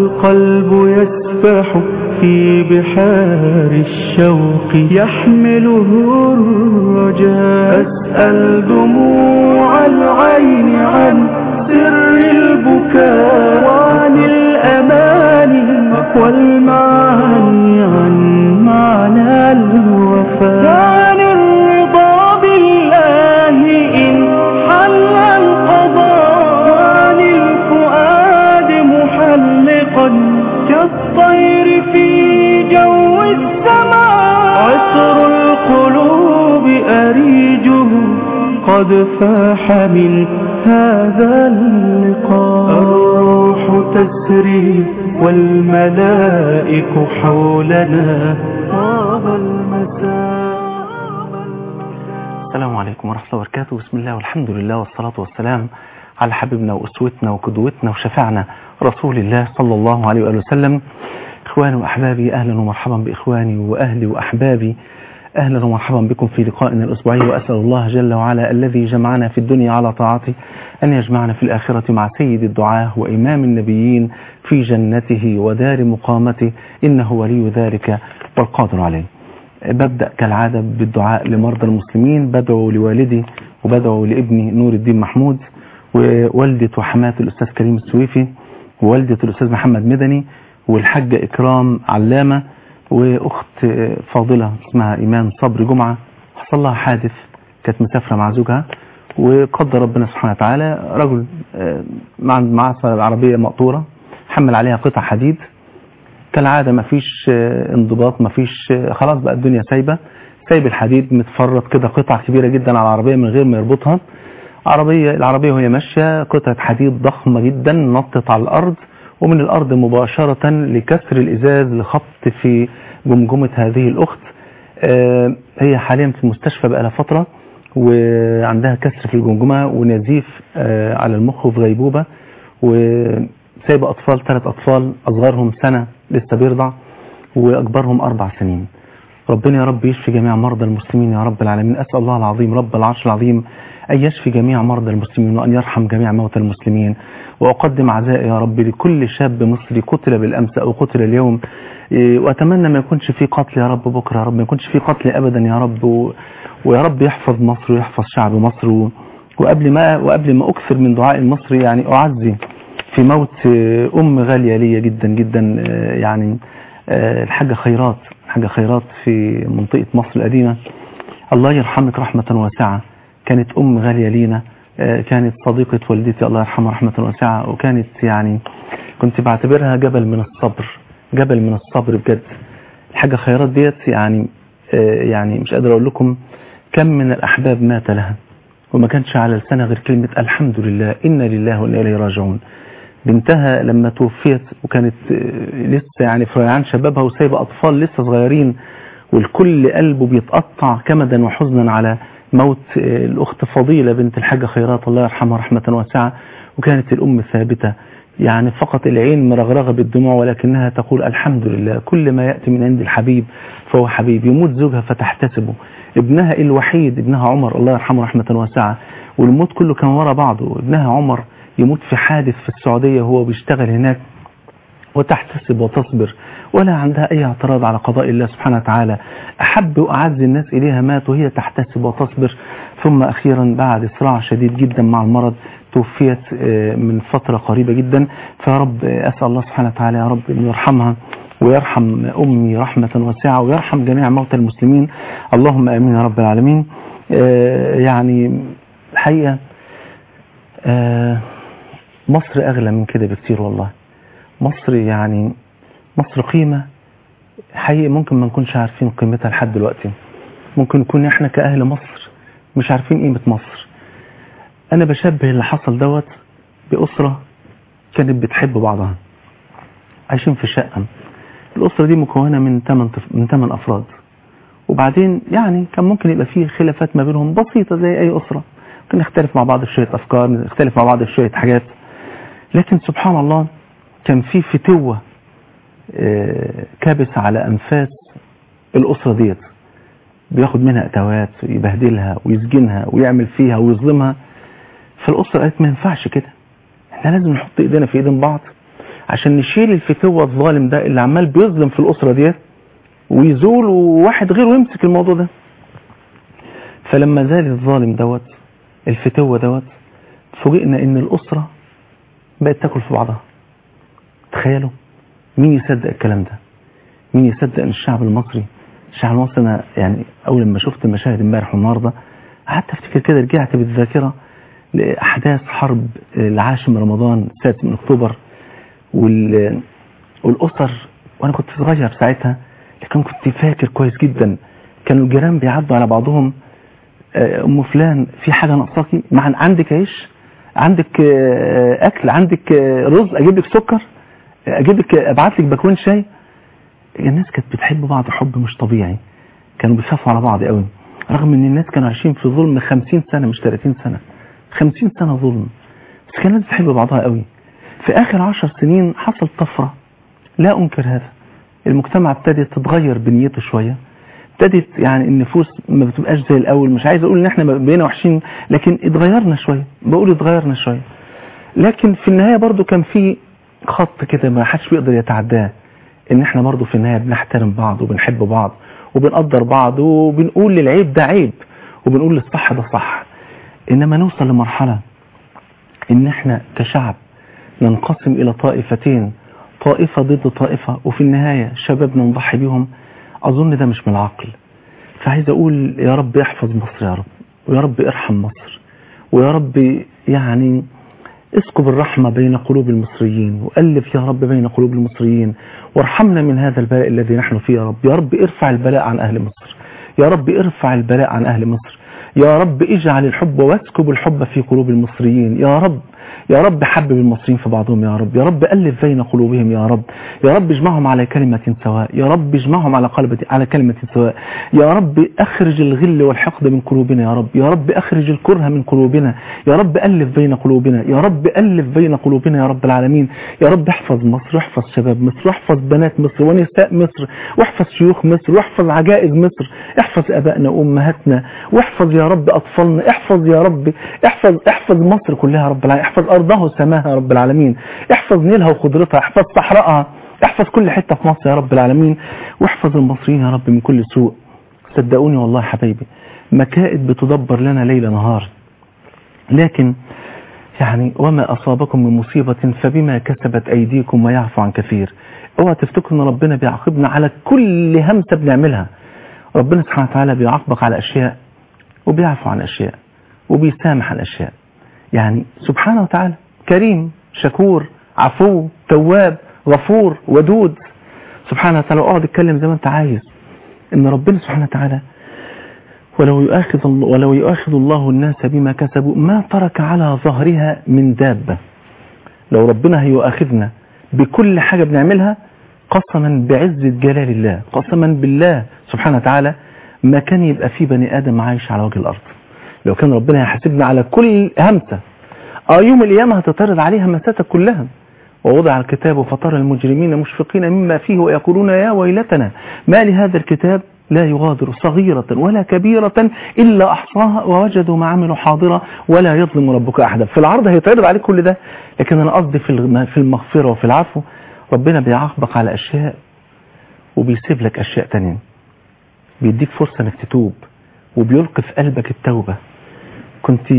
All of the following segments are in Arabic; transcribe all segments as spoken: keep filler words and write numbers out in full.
القلب يسبح في بحار الشوق يحمله الرجاء. أسأل دموع العين عن سر البكاء وعن الأماني والمعاني عن معنى الوفاء وعن الرضا بالله إن حل القضاء وعن الفؤاد محلقا كالطير في جو السماء. عطر القلوب أريجه قد فاح من هذا اللقاء. الروح تسري والملائك حولنا طاب المساء. السلام عليكم ورحمة الله وبركاته. بسم الله والحمد لله والصلاة والسلام على حبيبنا وأسوتنا وقدوتنا وشفعنا رسول الله صلى الله عليه وآله وسلم. إخواني وأحبابي، أهلا ومرحبا بإخواني وأهلي وأحبابي، أهلا ومرحبا بكم في لقائنا الأسبوعي. وأسأل الله جل وعلا الذي جمعنا في الدنيا على طاعته أن يجمعنا في الآخرة مع سيد الدعاة وإمام النبيين في جنته ودار مقامته، إنه ولي ذلك والقادر عليه. ببدأ كالعادة بالدعاء لمرضى المسلمين. بدعو لوالدي وبدعو لابني نور الدين محمود، ووالدة وحماة الأستاذ كريم السويفي، ووالدة الأستاذ محمد مدني، والحاجة إكرام علامة، وأخت فاضلة اسمها إيمان صبر جمعة. حصل لها حادث، كانت مسافرة مع زوجها، وقدر ربنا سبحانه وتعالى رجل مع مع عربية مقطورة حمل عليها قطع حديد. كالعادة ما فيش انضباط، ما فيش، خلاص بقى الدنيا سايبة سايب الحديد متفرط كده، قطع كبيرة جدا على العربية من غير ما يربطها. عربية العربية وهي ماشية قطعة حديد ضخمة جدا نطت على الأرض، ومن الأرض مباشرة لكسر الإزاز لخبط في جمجمة هذه الأخت. آه هي حاليا في المستشفى بقى لها فترة، وعندها كسر في الجمجمة ونزيف آه على المخ وفي غيبوبة، وسايبة أطفال، ثلاث أطفال أصغرهم سنة لسه بيرضع، وأكبرهم أربع سنين. ربنا يا رب يشفي جميع مرضى المسلمين يا رب العالمين. أسأل الله العظيم رب العرش العظيم أن يشفي جميع مرضى المسلمين وأن يرحم جميع موتى المسلمين. وأقدم عزائي يا رب لكل شاب مصري قتل بالأمس أو قتل اليوم، وأتمنى ما يكونش في قتل يا رب بكرة، يا رب ما يكونش في قتل أبدا يا رب، ويا رب يحفظ مصر ويحفظ شعب مصر. وقبل ما وقبل ما أكثر من دعاء المصري، يعني أعزي في موت أم غالية لي جدا جدا، يعني الحاجة خيرات الحاجة خيرات في منطقة مصر القديمة. الله يرحمك رحمة واسعة، كانت أم غالية لينا، كانت صديقة والدتي الله يرحمها رحمة واسعة، وكانت يعني كنت بعتبرها جبل من الصبر، جبل من الصبر بجد. الحاجة خيرات ديت يعني يعني مش قادر أقول لكم كم من الأحباب مات لها وما كانش على لسانها غير كلمة الحمد لله إنا لله وإنا إليه راجعون. بنتها لما توفيت وكانت لسه يعني في ريعان شبابها وسايبة أطفال لسه صغيرين، والكل قلبه بيتقطع كمدا وحزنا على موت الأخت فضيلة بنت الحاجة خيرات الله يرحمها رحمة واسعة. وكانت الأم ثابتة، يعني فقط العين مرغرغة بالدموع، ولكنها تقول الحمد لله كل ما يأتي من عند الحبيب فهو حبيب. يموت زوجها فتحتسبه، ابنها الوحيد ابنها عمر الله يرحمه رحمة واسعة، والموت كله كان ورا بعضه. ابنها عمر يموت في حادث في السعودية وهو بيشتغل هناك، وتحتسب وتصبر ولا عندها أي اعتراض على قضاء الله سبحانه وتعالى. أحب وأعز الناس إليها مات وهي تحتسب وتصبر. ثم أخيرا بعد صراع شديد جدا مع المرض توفيت من فترة قريبة جدا. فيا رب أسأل الله سبحانه وتعالى يا رب أن يرحمها ويرحم أمي رحمة واسعة ويرحم جميع موتى المسلمين، اللهم آمين يا رب العالمين. يعني الحقيقة مصر أغلى من كده بكتير والله. مصر يعني مصر قيمة حقيقة ممكن ما نكونش عارفين قيمتها لحد دلوقتي. ممكن نكون احنا كأهل مصر مش عارفين قيمة مصر. أنا بشبه اللي حصل دوت بأسرة كانت بتحب بعضها، عايشين في شقة. الأسرة دي مكونة من ثمان من ثمان أفراد، وبعدين يعني كان ممكن يبقى فيه خلافات ما بينهم بسيطة زي أي أسرة، ممكن نختلف مع بعض في شوية أفكار، نختلف مع بعض في شوية حاجات، لكن سبحان الله كان في فتوة كابس على أنفاس الأسرة ديت، بياخد منها أتوات ويبهدلها ويسجنها ويعمل فيها ويظلمها. فالأسرة قالت ما ينفعش كده، احنا لازم نحط ايدينا في ايدين بعض عشان نشيل الفتوة الظالم ده اللي عمال بيظلم في الأسرة ديت ويزول وواحد غيره يمسك الموضوع ده. فلما زال الظالم دوت الفتوة دوت فوجئنا ان الأسرة بقت تاكل في بعضها. تخيلوا، مين يصدق الكلام ده؟ مين يصدق ان الشعب المصري الشعب المصري انا يعني اول ما شفت المشاهد امبارح والنهارده قعدت افتكر كده، رجعت بالذاكره لاحداث حرب العاشر من رمضان السادس من اكتوبر والاسر، وانا كنت صغير ساعتها لكن كنت فاكر كويس جدا. كانوا الجيران بيعدوا على بعضهم، ام فلان في حاجه ناقصاكي؟ مع عندك عيش، عندك اكل، عندك رز، اجيب لك سكر، اجيب لك ابعت لك باكون شاي. الناس كانت بتحب بعض حب مش طبيعي، كانوا بيخافوا على بعض قوي، رغم ان الناس كانوا عايشين في ظلم خمسين سنة مش ثلاثين سنة، خمسين سنة ظلم، بس كانت الناس بتحب بعضها قوي. في اخر عشر سنين حصل طفرة، لا انكر هذا، المجتمع ابتدت تتغير بنيته شوية، ابتدت يعني النفوس ما بتبقاش زي الاول. مش عايز اقول ان احنا بقينا وحشين، لكن اتغيرنا شوية، بقول اتغيرنا شوية، لكن في النهاية برضو كان في خط كده ما حدش بيقدر يتعداه، ان احنا برضو في النهاية بنحترم بعض وبنحب بعض وبنقدر بعض وبنقول للعيب ده عيب وبنقول للصح ده صح. انما نوصل لمرحلة ان احنا كشعب ننقسم الى طائفتين، طائفة ضد طائفة، وفي النهاية شبابنا نضحي بيهم، اظن ده مش من العقل. فعايز اقول يا رب احفظ مصر يا رب، ويا رب ارحم مصر، ويا رب يعني اسكب الرحمة بين قلوب المصريين، وألف يا رب بين قلوب المصريين، وارحمنا من هذا البلاء الذي نحن فيه يا رب. يا رب ارفع البلاء عن أهل مصر، يا رب ارفع البلاء عن أهل مصر، يا رب اجعل الحب واسكب الحب في قلوب المصريين يا رب. يا رب حبب المصريين في بعضهم يا رب، يا رب ألف بين قلوبهم يا رب، يا رب اجمعهم على كلمة سواء، يا رب اجمعهم على قلبة على كلمة سواء، يا رب اخرج الغل والحقد من قلوبنا يا رب، يا رب اخرج الكره من قلوبنا، يا رب ألف بين قلوبنا، يا رب ألف بين قلوبنا يا رب العالمين. يا رب احفظ مصر، واحفظ شباب مصر، واحفظ بنات مصر ونساء مصر، واحفظ شيوخ مصر، واحفظ عجائز مصر، احفظ ابائنا وامهاتنا، واحفظ يا رب اطفالنا، احفظ يا رب احفظ احفظ مصر كلها يا رب العالمين، احفظ ارضها وسماها يا رب العالمين، احفظ نيلها وخضرتها، احفظ صحراءها، احفظ كل حتة في مصر يا رب العالمين، واحفظ المصريين يا رب من كل سوء. صدقوني والله يا حبايبي مكائد بتدبر لنا ليل نهار، لكن يعني وما أصابكم من مصيبة فبما كسبت أيديكم ويعفو عن كثير. اوعى تفتكروا ان ربنا بيعاقبنا على كل همسة بنعملها، ربنا سبحانه وتعالى بيعاقبك على أشياء وبيعفو عن أشياء وبيسامح عن أشياء. يعني سبحانه وتعالى كريم شكور عفو تواب غفور ودود سبحانه وتعالى. اقعد اتكلم زي ما انت عايز، ان ربنا سبحانه وتعالى ولو يؤاخذ ولو يؤاخذ الله الناس بما كسبوا ما ترك على ظهرها من دابة. لو ربنا هيؤاخذنا بكل حاجة بنعملها قسما بعزة جلال الله، قسما بالله سبحانه وتعالى ما كان يبقى فيه بني آدم عايش على وجه الأرض. لو كان ربنا يحاسبنا على كل همسة اه يوم القيامة هتطرد عليها همساتك كلها. ووضع الكتاب فترى المجرمين مشفقين مما فيه ويقولون يا ويلتنا ما لهذا الكتاب لا يغادر صغيرة ولا كبيرة إلا أحصاها ووجدوا ما عملوا حاضرة ولا يظلم ربك أحدا. في العرض هيتعرض عليك كل ده، لكن أنا قصدي في المغفرة وفي العفو ربنا بيعاقبك على أشياء وبيسيب لك أشياء تانية، بيديك فرصة انك تتوب وبيلقي في قلبك التوبة. كنت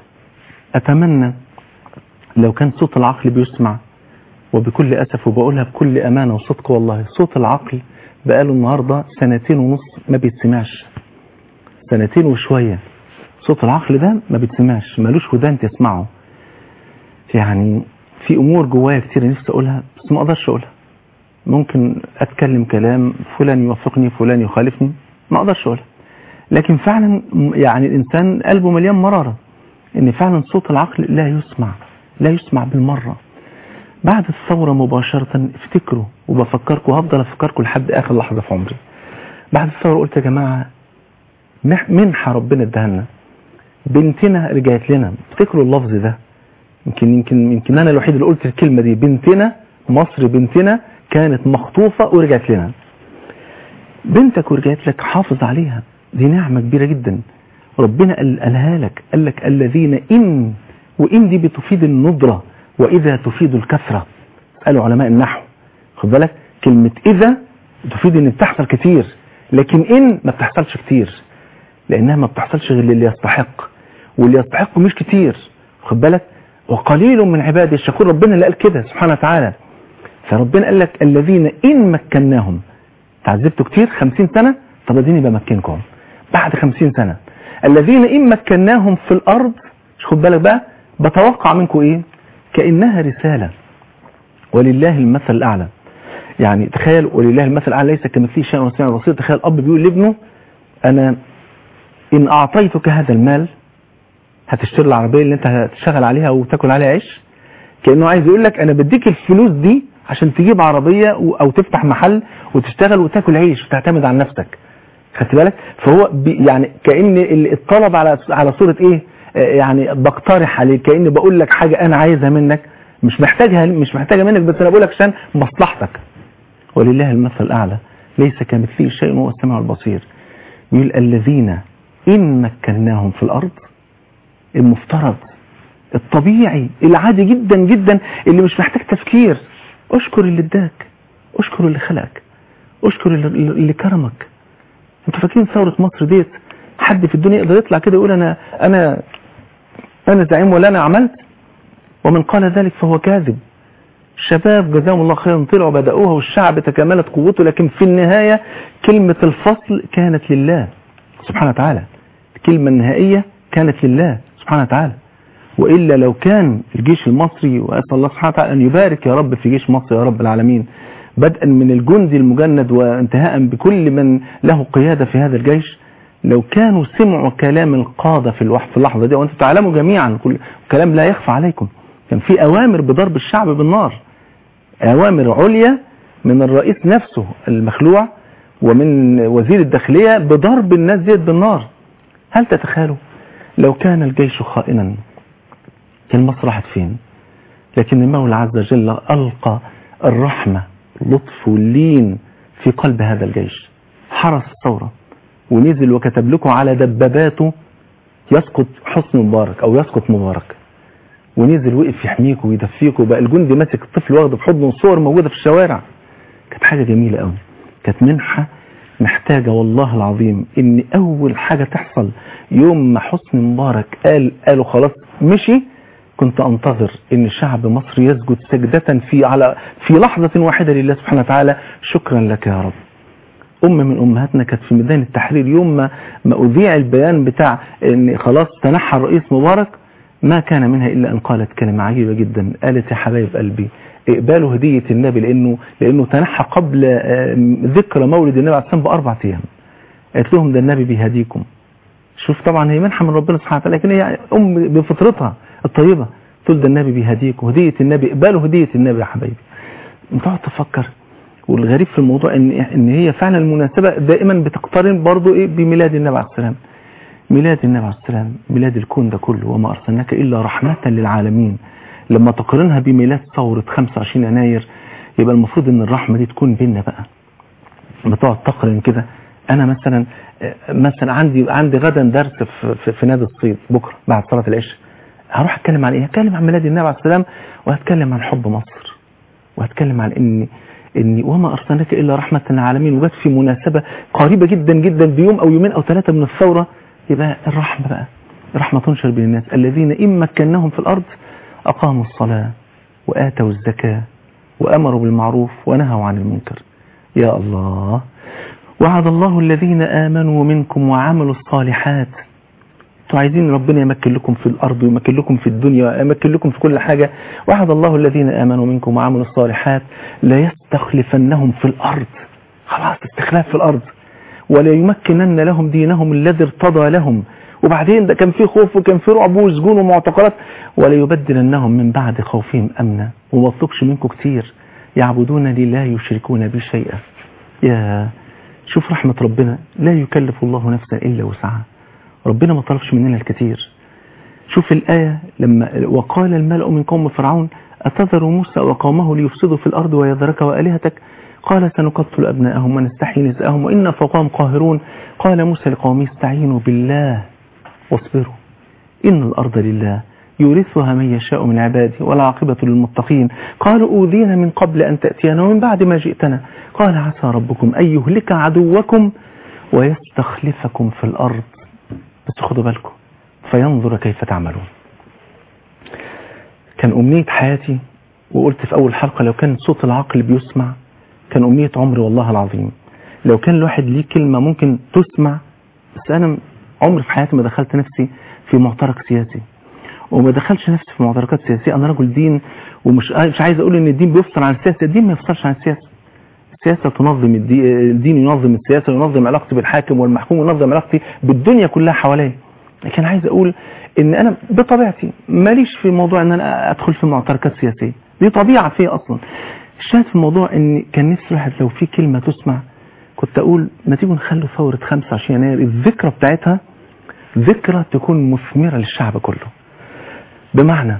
أتمنى لو كان صوت العقل بيسمع، وبكل أسف وبقولها بكل أمانة وصدق والله، صوت العقل بقاله النهاردة سنتين ونص ما بيتسمعش، سنتين وشوية صوت العقل ده ما بيتسمعش، مالوش ودان تسمعه. يعني في أمور جوايا كتير نفسي أقولها بس ما أقدرش أقولها. ممكن أتكلم كلام فلان يوافقني فلان يخالفني ما أقدرش أقولها، لكن فعلا يعني الإنسان قلبه مليان مرارة إن فعلا صوت العقل لا يسمع، لا يسمع بالمرة. بعد الثورة مباشرة افتكروا وبفكركم وهفضل أفكركم لحد آخر لحظة في عمري. بعد الثورة قلت يا جماعة منحة ربنا ادهلنا، بنتنا رجعت لنا. افتكروا اللفظ ده، يمكن يمكن يمكن أنا الوحيد اللي قلت الكلمة دي، بنتنا مصر بنتنا كانت مخطوفة ورجعت لنا. بنتك ورجعت لك حافظ عليها، دي نعمة كبيرة جدا ربنا قالها لك، قال لك الذين إن، وإن دي بتفيد الندرة وإذا تفيد الكثرة. قالوا علماء النحو خد بالك كلمة إذا تفيد إن بتحصل كتير، لكن إن ما بتحصلش كتير، لأنها ما بتحصلش غير اللي يستحق، واللي يستحق مش كتير خد بالك. وقليل من عبادي الشكور، ربنا اللي قال كده سبحانه وتعالى. فربنا قال لك الذين إن مكناهم، تعذبتوا كتير خمسين سنة، طب اديني بمكنكم بعد خمسين سنة. الذين إن مكناهم في الأرض، خد بالك بقى، بتوقع منكم إيه؟ كأنها رسالة، ولله المثل الأعلى. يعني تخيل ولله المثل الأعلى ليس كمثله شيء وسميع بصير. تخيل أب بيقول لابنه أنا إن أعطيتك هذا المال هتشتري العربية اللي أنت هتشتغل عليها وتاكل عليها عيش. كأنه عايز يقول لك أنا بديك الفلوس دي عشان تجيب عربية أو تفتح محل وتشتغل وتاكل عيش وتعتمد على نفسك. خدت بالك؟ فهو يعني كأن الطلب على على صورة إيه؟ يعني بقترح عليك، كأني بقول لك حاجة أنا عايزها منك، مش محتاجها مش محتاجها منك، بس أنا بقول لك عشان مصلحتك. ولله المثل الأعلى ليس كمثله شيء وهو السميع البصير. يقول الذين إن مكناهم في الأرض، المفترض الطبيعي العادي جدا جدا اللي مش محتاج تفكير، اشكر اللي اداك، اشكر اللي خلقك، اشكر اللي, اللي كرمك. انتوا فاكرين ثورة مصر ديت حد في الدنيا يقدر يطلع كده يقول انا انا انا زعيم ولا انا عملت؟ ومن قال ذلك فهو كاذب. الشباب جزاهم الله خيرا طلعوا بدأوها والشعب تكاملت قوته، لكن في النهاية كلمة الفصل كانت لله سبحانه وتعالى، الكلمة النهائية كانت لله سبحانه وتعالى. وإلا لو كان الجيش المصري، وأسأل الله سبحانه وتعالى أن يبارك يا رب في جيش مصر يا رب العالمين، بدءا من الجندي المجند وانتهاء بكل من له قيادة في هذا الجيش، لو كانوا سمعوا كلام القادة في اللحظة دي، وأنتم تعلموا جميعا كل كلام لا يخفى عليكم، كان في أوامر بضرب الشعب بالنار، أوامر عليا من الرئيس نفسه المخلوع ومن وزير الداخلية بضرب الناس ديت بالنار. هل تتخيلوا لو كان الجيش خائنا كان مصر راحت فين؟ لكن المولى عز وجل ألقى الرحمة اللطف واللين في قلب هذا الجيش، حرس الثورة ونزل وكتب لكم على دباباته يسقط حسني مبارك أو يسقط مبارك، ونزل وقف يحميكم ويدفيكم، بقى الجندي ماسك الطفل واخده في حضنه، صور موجودة في الشوارع. كانت حاجة جميلة قوي، كانت منحة محتاجة والله العظيم ان اول حاجة تحصل يوم ما حسني مبارك قال قالوا خلاص مشي، كنت انتظر ان شعب مصر يسجد سجدة في على في لحظة واحدة لله سبحانه وتعالى، شكرا لك يا رب. ام من امهاتنا كانت في ميدان التحرير يوم ما ما اذيع البيان بتاع ان خلاص تنحى الرئيس مبارك، ما كان منها الا ان قالت كلمة عجيبة جدا، قالت يا حبايب قلبي اقبالوا هدية النبي، لانه لانه تنحى قبل ذكرى مولد النبي عليه الصلاة والسلام باربع ايام. قالت لهم ده النبي بيهديكم. شوف طبعا هي منحة من ربنا سبحانه وتعالى، لكن هي ام بفطرتها الطيبة تقول ده النبي بيهديكم، هدية النبي اقبالوا هدية النبي يا حبايبي. انت تقعد تفكر، والغريب في الموضوع ان ان هي فعلا المناسبة دائما بتقترن برضو ايه بميلاد النبي عليه السلام. ميلاد النبي عليه السلام ميلاد الكون ده كله، وما ارسلناك الا رحمة للعالمين. لما تقارنها بميلاد ثورة خمسة وعشرين يناير يبقى المفروض ان الرحمة دي تكون بيننا بقى. بتقعد تقارن كده، انا مثلا مثلا عندي عندي غدا درس في, في, في نادي الصيد بكره بعد صلاة العشاء، هروح اتكلم عن ايه؟ هتكلم عن ميلاد النبي عليه السلام، وهتكلم عن حب مصر، وهتكلم عن ان ان وما ارسلناك الا رحمة للعالمين، وجت في مناسبة قريبة جدا جدا بيوم او يومين او ثلاثة من الثورة، يبقى الرحمة بقى الرحمة تنشر بين الناس. الذين إن مكناهم في الأرض أقاموا الصلاة وآتوا الزكاة وأمروا بالمعروف ونهوا عن المنكر. يا الله، وعد الله الذين آمنوا منكم وعملوا الصالحات. انتوا عايزين ربنا يمكن لكم في الأرض ويمكن لكم في الدنيا ويمكن لكم في كل حاجة. وعد الله الذين آمنوا منكم وعملوا الصالحات لا يستخلفنهم في الأرض، خلاص استخلاف في الأرض، ولا يمكنن لهم دينهم الذي ارتضى لهم. وبعدين ده كان في خوف وكان في رعب وسجون ومعتقلات، ولا يبدلنهم من بعد خوفهم أمنا. وما اطلقش منكم كتير، يعبدونني لا يشركون بي شيئا. يا شوف رحمة ربنا، لا يكلف الله نفسا إلا وسعها. ربنا ما طلبش مننا الكثير. شوف الآية لما وقال الملأ من قوم فرعون أتذر موسى وقومه ليفسدوا في الأرض ويذرك وآلهتك قال سنقتل أبناءهم ونستحيي نساءهم وإنا فوقهم قاهرون. قال موسى لقومه استعينوا بالله واصبروا إن الأرض لله يورثها من يشاء من عباده والعاقبة للمتقين. قالوا أوذينا من قبل أن تأتينا ومن بعد ما جئتنا قال عسى ربكم أن يهلك عدوكم ويستخلفكم في الأرض بس خدوا بالكم فينظر كيف تعملون. كان أمنية حياتي وقلت في أول حلقة لو كان صوت العقل بيسمع كان أمنية عمري والله العظيم لو كان الواحد ليه كلمة ممكن تسمع. بس أنا عمري في حياتي ما دخلت نفسي في معترك سياسي وما دخلش نفسي في معتركات سياسية. أنا رجل دين ومش مش عايز أقول إن الدين بيفصل عن السياسة. الدين ما يفصلش عن السياسة. السياسة تنظم الدين, الدين ينظم السياسة وينظم علاقتي بالحاكم والمحكوم وينظم علاقتي بالدنيا كلها حواليا. لكن عايز أقول إن أنا بطبيعتي ماليش في موضوع إن أنا أدخل في معتركات سياسية. دي طبيعة فيه أصلا. الشاهد في الموضوع إن كان نفسي الواحد لو في كلمة تسمع كنت أقول ما تيجوا نخلوا ثورة خمسة وعشرين يناير الذكرى بتاعتها ذكرى تكون مثمرة للشعب كله. بمعنى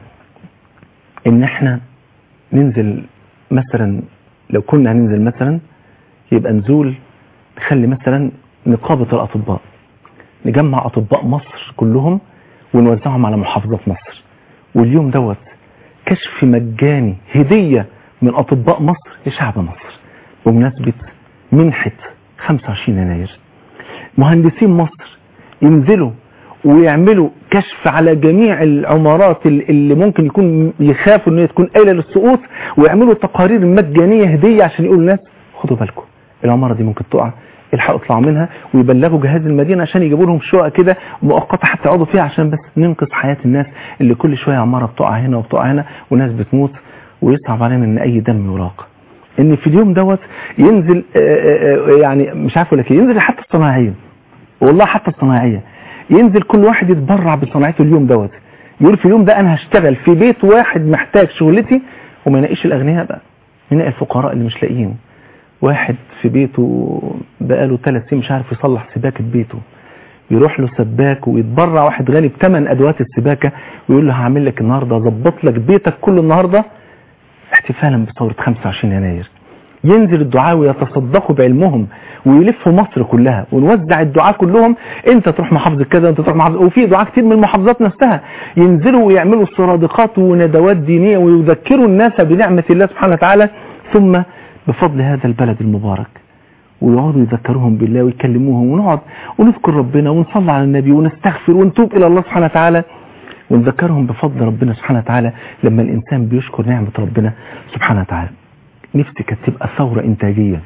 إن إحنا ننزل مثلا لو كنا هننزل مثلا يبقى نزول نخلي مثلا نقابة الأطباء نجمع أطباء مصر كلهم ونوزعهم على محافظات مصر. واليوم دوت كشف مجاني هدية من أطباء مصر لشعب مصر بمناسبة منحة خمسة وعشرين يناير. مهندسين مصر ينزلوا ويعملوا كشف على جميع العمارات اللي ممكن يكون يخافوا ان هي تكون قايله للسقوط ويعملوا تقارير مجانيه هديه عشان يقولوا للناس خدوا بالكم العماره دي ممكن تقع الحقوا اطلعوا منها ويبلغوا جهاز المدينه عشان يجيبوا لهم شقق كده مؤقته حتى يقعدوا فيها عشان بس ننقذ حياه الناس اللي كل شويه عماره بتقع هنا وبتقع هنا وناس بتموت ويصعب علينا ان اي دم يراق. ان في اليوم دوت ينزل يعني مش عارف ولا ايه ينزل حتى الصناعيه والله حتى الصناعيه ينزل كل واحد يتبرع بصناعته اليوم دوت يقول في اليوم ده انا هشتغل في بيت واحد محتاج شغلتي وما يناقيش الاغنياء بقى يناقي الفقراء اللي مش لاقيين. واحد في بيته بقاله ثلاث سنين مش عارف يصلح سباكه بيته يروح له سباك ويتبرع واحد غني بثمن ادوات السباكه ويقول له هعمل لك النهارده اظبط لك بيتك كل النهارده احتفالا بثوره خمسة وعشرين يناير. ينزل الدعاء ويتصدقوا بعلمهم ويلفوا مصر كلها ونوزع الدعاء كلهم انت تروح محافظة كذا انت تروح محافظة وفي دعاء كتير من المحافظات نفسها ينزلوا ويعملوا صرادقات وندوات دينية ويذكروا الناس بنعمة الله سبحانه وتعالى ثم بفضل هذا البلد المبارك ويقعدوا يذكروهم بالله ويكلموهم ونقعد ونذكر ربنا ونصلي على النبي ونستغفر ونتوب إلى الله سبحانه وتعالى ونذكرهم بفضل ربنا سبحانه وتعالى لما الإنسان بيشكر نعمة ربنا سبحانه وتعالى. نفسي كانت تبقى ثورة إنتاجية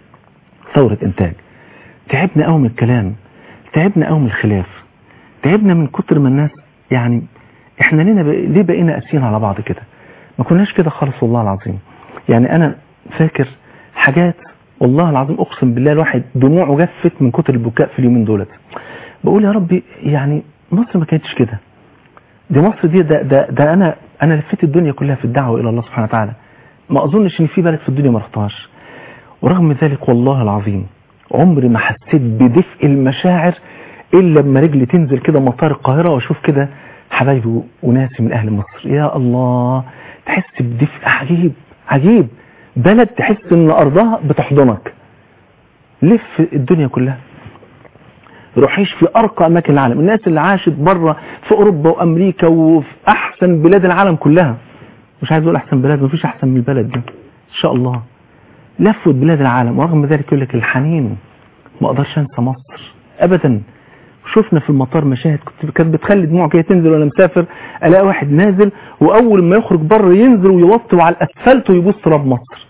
ثورة إنتاج. تعبنا قوي من الكلام تعبنا قوي من الخلاف تعبنا من كتر ما الناس يعني احنا ليه بق... ليه بقينا قاسيين على بعض كده ما كناش كده خالص والله العظيم. يعني أنا فاكر حاجات والله العظيم أقسم بالله الواحد دموعه جفت من كتر البكاء في اليومين دولت. بقول يا ربي يعني مصر ما كانتش كده دي مصر دي ده, ده, ده أنا أنا لفيت الدنيا كلها في الدعوة إلى الله سبحانه وتعالى ما أظنش إن في بلد في الدنيا ما رحتهاش. ورغم ذلك والله العظيم عمري ما حسيت بدفء المشاعر إلا لما رجلي تنزل كده مطار القاهرة وأشوف كده حبايبي وناسي من أهل مصر. يا الله تحس بدفء عجيب عجيب بلد تحس إن أرضها بتحضنك. لف الدنيا كلها روحيش في أرقى أماكن العالم الناس اللي عاشت بره في أوروبا وأمريكا وفي أحسن بلاد العالم كلها مش عايز اقول احسن بلاد مفيش احسن من البلد دي ان شاء الله لفوا بلاد العالم ورغم ذلك يقول لك الحنين ما اقدرش انسى مصر ابدا. شفنا في المطار مشاهد كانت بتخلي دموع كده تنزل وانا مسافر الاقي واحد نازل واول ما يخرج بره ينزل ويوطي على الاسفلت ويبص تراب مصر.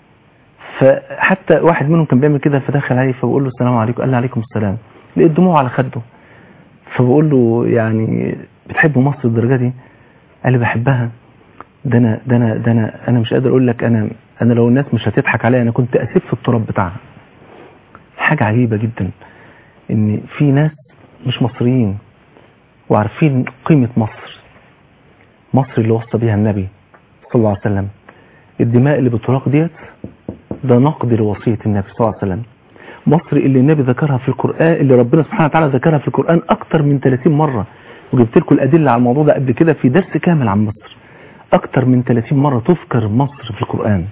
فحتى واحد منهم كان بيعمل كده فدخل عليه فبقول له السلام عليكم قال لي عليكم السلام لقيت دموع على خده فبقول له يعني بتحب مصر الدرجه دي؟ قال لي بحبها ده انا ده انا ده انا انا مش قادر اقول لك انا انا لو الناس مش هتضحك عليا انا كنت اسف في التراب بتاعها. حاجه عجيبه جدا ان في ناس مش مصريين وعارفين قيمه مصر مصر اللي وصى بيها النبي صلى الله عليه وسلم. الدماء اللي بتراق ديت ده نقد لوصيه النبي صلى الله عليه وسلم. مصر اللي النبي ذكرها في القران اللي ربنا سبحانه وتعالى ذكرها في القران اكتر من ثلاثين مره وجبت لكم الادله على الموضوع ده قبل كده في درس كامل عن مصر. أكتر من ثلاثين مرة تذكر مصر في القرآن.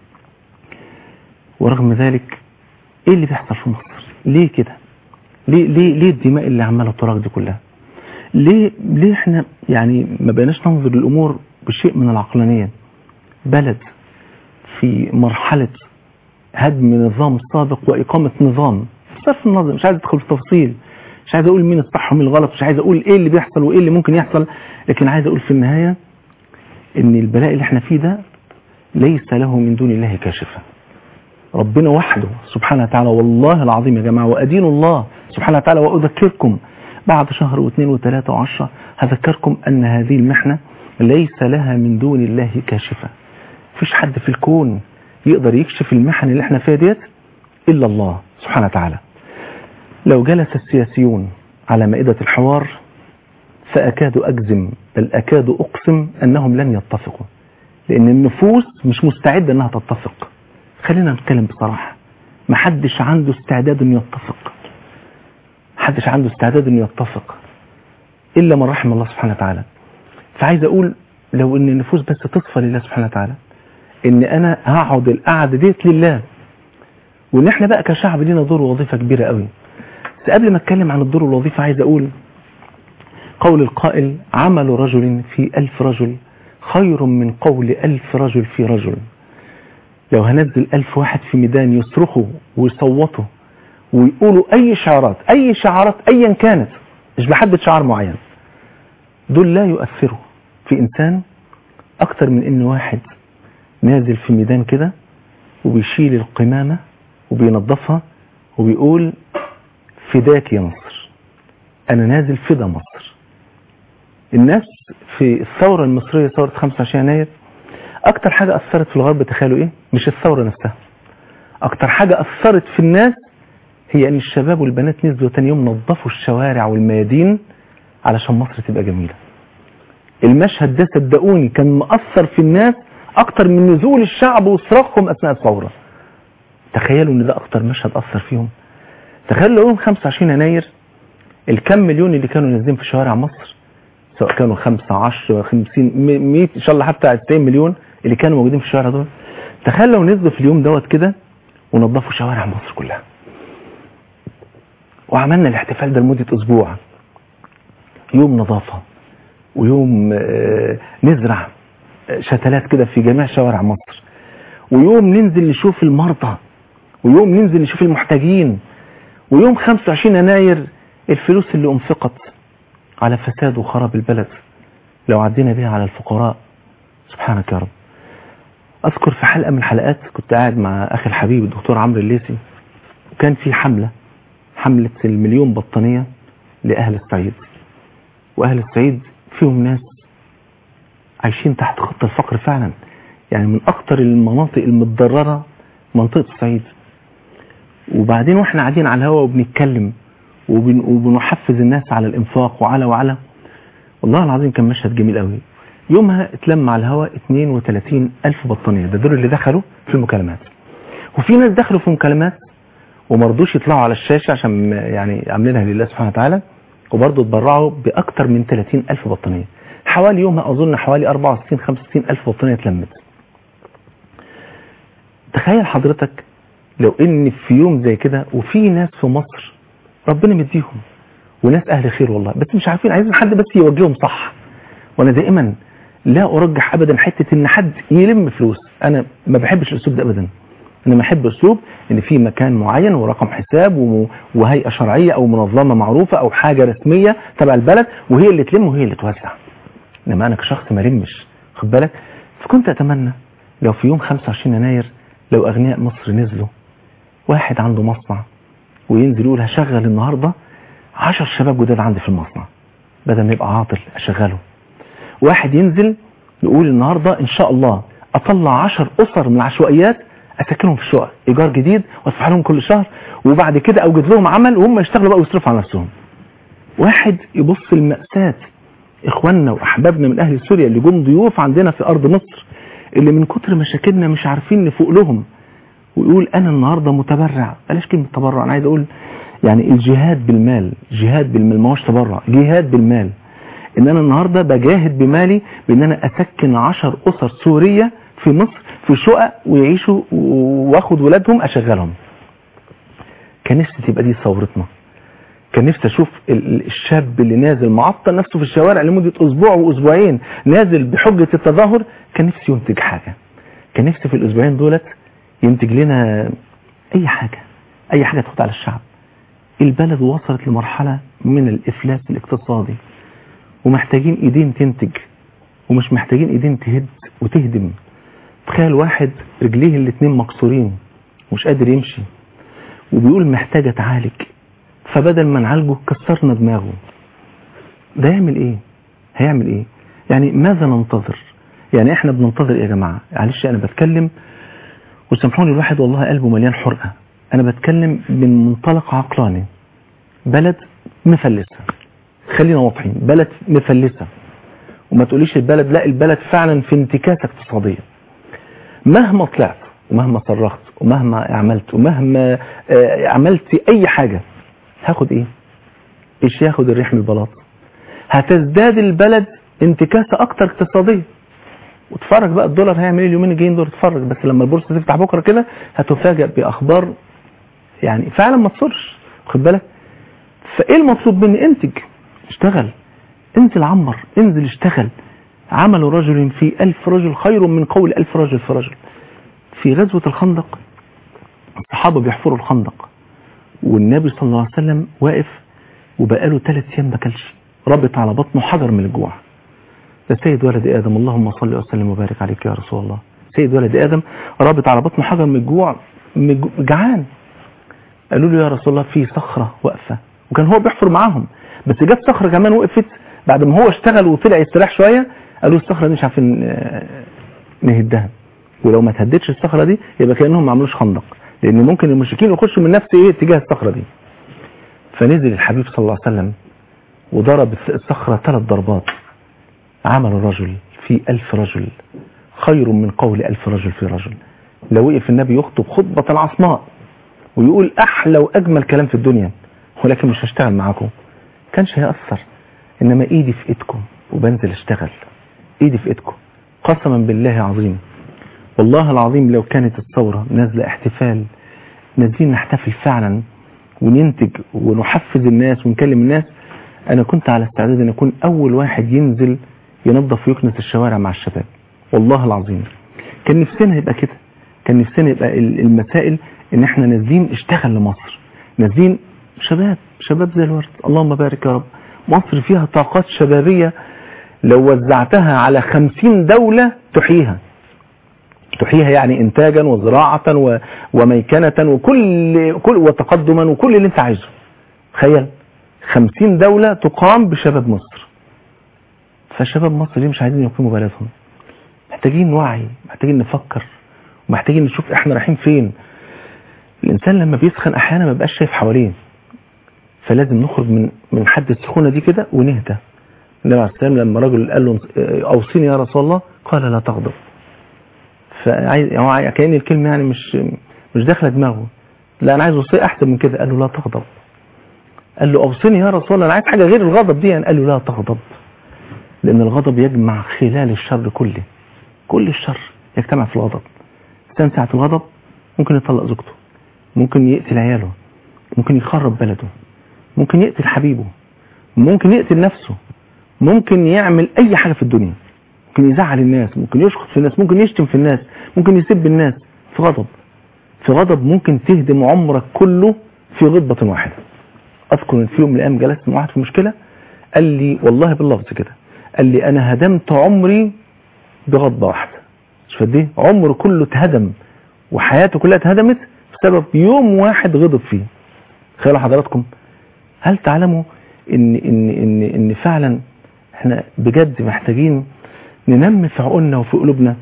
ورغم ذلك إيه اللي بيحصل في مصر؟ ليه كده؟ ليه ليه ليه الدماء اللي عمالة تراق دي كلها؟ ليه ليه احنا يعني ما بقيناش ننظر للامور بشيء من العقلانيه؟ بلد في مرحله هدم نظام سابق واقامه نظام صرف النظر، مش عايز ادخل في تفصيل، مش عايز اقول مين الصح ومين الغلط، مش عايز اقول ايه اللي بيحصل وايه اللي ممكن يحصل، لكن عايز اقول في النهايه ان البلاء اللي احنا فيه ده ليس له من دون الله كاشفه. ربنا وحده سبحانه وتعالى، والله العظيم يا جماعه، وادين الله سبحانه وتعالى، واذكركم بعد شهر واثنين وثلاثه وعشره هذكركم ان هذه المحنه ليس لها من دون الله كاشفه. مفيش حد في الكون يقدر يكشف المحن اللي احنا فيها ديت الا الله سبحانه وتعالى. لو جلس السياسيون على مائده الحوار فاكاد اجزم بل اكاد اقسم انهم لن يتفقوا، لان النفوس مش مستعده انها تتفق. خلينا نتكلم بصراحه، محدش عنده استعداد انه يتفق، محدش عنده استعداد انه يتفق الا من رحم الله سبحانه وتعالى. فعايز اقول لو ان النفوس بس تصفى لله سبحانه وتعالى، ان انا هقعد القعده ديت لله، وان احنا بقى كشعب لينا دور ووظيفه كبيره قوي. بس قبل ما اتكلم عن الدور والوظيفه عايز اقول قول القائل: عمل رجل في ألف رجل خير من قول ألف رجل في رجل. لو هنزل ألف واحد في ميدان يصرخوا ويصوتوا ويقولوا أي شعارات أي شعارات أيا كانت، مش بحدد شعار معين، دول لا يؤثروا في إنسان أكتر من إن واحد نازل في ميدان كده وبيشيل القمامة وبينظفها وبيقول فداك يا مصر، أنا نازل فدا مصر. الناس في الثورة المصرية، ثورة خمسة وعشرين يناير، أكتر حاجة أثرت في الغرب تخيلوا إيه؟ مش الثورة نفسها، أكتر حاجة أثرت في الناس هي أن الشباب والبنات نزلوا تاني يوم نظفوا الشوارع والميادين علشان مصر تبقى جميلة. المشهد ده صدقوني كان مأثر في الناس أكتر من نزول الشعب وصراخهم أثناء الثورة. تخيلوا أن ده أكتر مشهد أثر فيهم. تخيلوا يوم خمسة وعشرين يناير الكم مليون اللي كانوا نازلين في شوارع مصر، سواء كانوا خمسة عشر خمسين مية إن شاء الله حتى تسعين مليون اللي كانوا موجودين في الشوارع دول. تخيل لو نزلوا في اليوم دوت كده ونظفوا شوارع مصر كلها، وعملنا الاحتفال ده لمدة أسبوع، يوم نظافة ويوم نزرع شتلات كده في جميع شوارع مصر، ويوم ننزل نشوف المرضى، ويوم ننزل نشوف المحتاجين، ويوم خمسة وعشرين يناير الفلوس اللي انفقت على فساد وخراب البلد لو عدينا بيها على الفقراء. سبحانك يا رب. أذكر في حلقة من الحلقات كنت قاعد مع أخي الحبيب الدكتور عمرو الليثي، وكان في حملة حملة المليون بطانية لأهل الصعيد، وأهل الصعيد فيهم ناس عايشين تحت خط الفقر فعلا، يعني من أكتر المناطق المتضررة منطقة الصعيد. وبعدين واحنا قاعدين على الهواء وبنتكلم وبن وبنحفز الناس على الإنفاق وعلى وعلى والله العظيم كان مشهد جميل قوي. يومها اتلم على الهواء اثنين وثلاثين ألف بطانية، ده دول اللي دخلوا في المكالمات. وفي ناس دخلوا في مكالمات ومرضوش يطلعوا على الشاشة عشان يعني عاملينها لله سبحانه وتعالى، وبرضه اتبرعوا بأكتر من ثلاثين ألف بطانية. حوالي يومها أظن حوالي أربعة وستين خمسة وستين ألف بطانية اتلمت. تخيل حضرتك لو ان في يوم زي كده وفي ناس في مصر ربنا مديهم وناس أهل خير والله، بس مش عارفين، عايزين حد بس يوجههم صح. وانا دائما لا ارجح ابدا حته ان حد يلم فلوس، انا ما بحبش الاسلوب ده ابدا. انا ما بحب اسلوب ان في مكان معين ورقم حساب وهيئه شرعيه او منظمه معروفه او حاجه رسميه تبع البلد وهي اللي تلم وهي اللي توزع، انما انا كشخص ما لمش، خد بالك. فكنت اتمنى لو في يوم خمسة وعشرين يناير لو اغنياء مصر نزلوا، واحد عنده مصنع وينزل يقول هشغل النهارده عشر شباب جداد عندي في المصنع، بدل ما يبقى عاطل اشغله. واحد ينزل يقول النهارده ان شاء الله اطلع عشر اسر من العشوائيات اسكنهم في شقق ايجار جديد وادفع لهم كل شهر، وبعد كده اوجد لهم عمل وهم يشتغلوا بقى ويصرفوا على نفسهم. واحد يبص للمأساة اخواننا واحبابنا من اهل سوريا اللي جم ضيوف عندنا في ارض مصر، اللي من كتر مشاكلنا مش عارفين نفوق لهم، ويقول انا النهارده متبرع. بلاش كلمه تبرع، انا عايز اقول يعني الجهاد بالمال، جهاد بالمال، ما هوش تبرع، جهاد بالمال. ان انا النهارده بجاهد بمالي بان انا اسكن عشر اسر سوريه في مصر في شقق ويعيشوا، واخد ولادهم اشغلهم. كان نفسي تبقى دي ثورتنا، كان نفسي اشوف الشاب اللي نازل معطل نفسه في الشوارع لمدة اسبوع واسبوعين نازل بحجة التظاهر، كان نفسي ينتج حاجة، كان نفسي في الاسبوعين دولت ينتج لنا اي حاجة، اي حاجة تاخد على الشعب. البلد وصلت لمرحلة من الافلاس الاقتصادي، ومحتاجين ايدين تنتج ومش محتاجين ايدين تهد وتهدم. تخيل واحد رجليه الاتنين مكسورين ومش قادر يمشي وبيقول محتاج اتعالج، فبدل ما نعالجه كسرنا دماغه. ده يعمل ايه؟ هيعمل ايه؟ يعني ماذا ننتظر؟ يعني احنا بننتظر ايه يا جماعة؟ معلش انا بتكلم وسامحوني، الواحد والله قلبه مليان حرقة، انا بتكلم من منطلق عقلاني. بلد مفلسة، خلينا واضحين، بلد مفلسة، وما تقوليش البلد، لا البلد فعلا في انتكاسة اقتصادية. مهما طلعت ومهما صرخت ومهما عملت ومهما عملت اي حاجة، هاخد ايه؟ ايش ياخد الريح من البلاط؟ هتزداد البلد انتكاسة اكتر اقتصادية. وتفرج بقى الدولار هيعمل ايه اليومين الجايين دول، تفرج بس لما البورصة تفتح بكرة كده هتفاجئ باخبار يعني فعلا ما تصرش، خد بالك. فايه المطلوب مني؟ انتج، اشتغل، انزل عمر، انزل اشتغل. عمل رجل في ألف رجل خير من قول ألف رجل في رجل. في غزوة الخندق الصحابة بيحفروا الخندق والنبي صلى الله عليه وسلم واقف وبقاله ثلاث ايام ما اكلش، رابط على بطنه حجر من الجوع. ده سيد ولد آدم، اللهم صل وسلم وبارك عليك يا رسول الله. سيد ولد آدم رابط على بطنه حجر من الجوع، جعان. قالوا له يا رسول الله في صخرة واقفة، وكان هو بيحفر معاهم، بس جت صخرة كمان وقفت بعد ما هو اشتغل وطلع يستريح شوية. قالوا الصخرة دي مش عارفين نهدها، ولو ما تهدتش الصخرة دي يبقى كأنهم ما عملوش خندق، لأن ممكن المشركين يخشوا من نفس ايه اتجاه الصخرة دي. فنزل الحبيب صلى الله عليه وسلم وضرب الصخرة ثلاث ضربات. عمل الرجل في ألف رجل خير من قول ألف رجل في رجل. لو وقف النبي يخطب خطبة العصماء ويقول أحلى وأجمل كلام في الدنيا، ولكن مش هشتغل معاكم، كانش هيأثر. إنما إيدي في إيدكم وبنزل اشتغل، إيدي في إيدكم قسما بالله عظيم، والله العظيم لو كانت الثورة نازلة احتفال، نازلين نحتفل فعلا وننتج ونحفز الناس ونكلم الناس، أنا كنت على استعداد أن أكون أول واحد ينزل ينظف ويكنس الشوارع مع الشباب. والله العظيم كان نفسنا يبقى كده، كان نفسنا يبقى المسائل ان احنا نازلين اشتغل لمصر، نازلين شباب شباب زي الورد. اللهم بارك يا رب. مصر فيها طاقات شبابية لو وزعتها على خمسين دولة تحييها، تحييها يعني انتاجا وزراعة وميكنة وكل كل وتقدما وكل اللي انت عايزه. تخيل خمسين دولة تقام بشباب مصر. فشباب مصر ليه مش عايزين يقيموا بلدهم؟ محتاجين وعي، محتاجين نفكر، ومحتاجين نشوف احنا رايحين فين. الانسان لما بيسخن احيانا ما بقاش شايف حواليه، فلازم نخرج من من حد السخونه دي كده ونهدى. النبي عليه السلام لما رجل قال له اوصيني يا رسول الله قال لا تغضب، فعايز يعني كأن الكلمه يعني مش مش داخله دماغه، لا انا عايز وصيه احسن من كده. قال له لا تغضب. قال له اوصيني يا رسول الله انا عايز حاجه غير الغضب دي يعني. قال له لا تغضب، لان الغضب يجمع خلال الشر كله، كل الشر يجتمع في الغضب. الانسان ساعه الغضب ممكن يطلق زوجته، ممكن يقتل عياله، ممكن يخرب بلده، ممكن يقتل حبيبه، ممكن يقتل نفسه، ممكن يعمل اي حاجة في الدنيا، ممكن يزعل الناس، ممكن يشخط في الناس، ممكن يشتم في الناس، ممكن يسب الناس. في غضب في غضب ممكن تهدم عمرك كله في غضبة واحدة. اذكر ان في يوم من الايام جلست مع واحد في مشكلة قال لي والله باللفظ كده، قال لي انا هدمت عمري بغضبة واحدة. مش فديه عمره كله اتهدم وحياته كلها اتهدمت بسبب يوم واحد غضب فيه. تخيلوا حضراتكم، هل تعلموا ان ان ان ان فعلا احنا بجد محتاجين ننمي في عقولنا وفي قلوبنا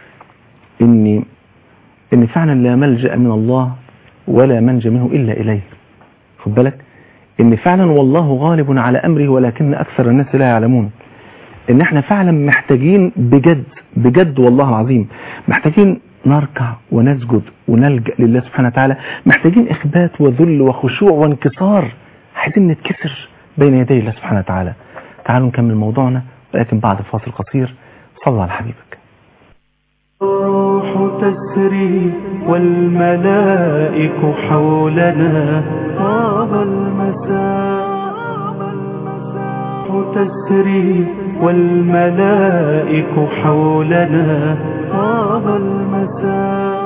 ان ان فعلا لا ملجأ من الله ولا منجى منه الا اليه. خد بالك ان فعلا والله غالب على امره ولكن اكثر الناس لا يعلمون. ان احنا فعلا محتاجين بجد بجد والله العظيم محتاجين نركع ونسجد ونلجأ لله سبحانه وتعالى، محتاجين إخبات وذل وخشوع وانكسار، عايزين نتكسر بين يدي الله سبحانه وتعالى. تعالوا نكمل موضوعنا ولكن بعد فاصل قصير. صلى على حبيبك. الروح تسري والملائك حولنا طاب المساء تسري والملائك حولنا طاب المساء.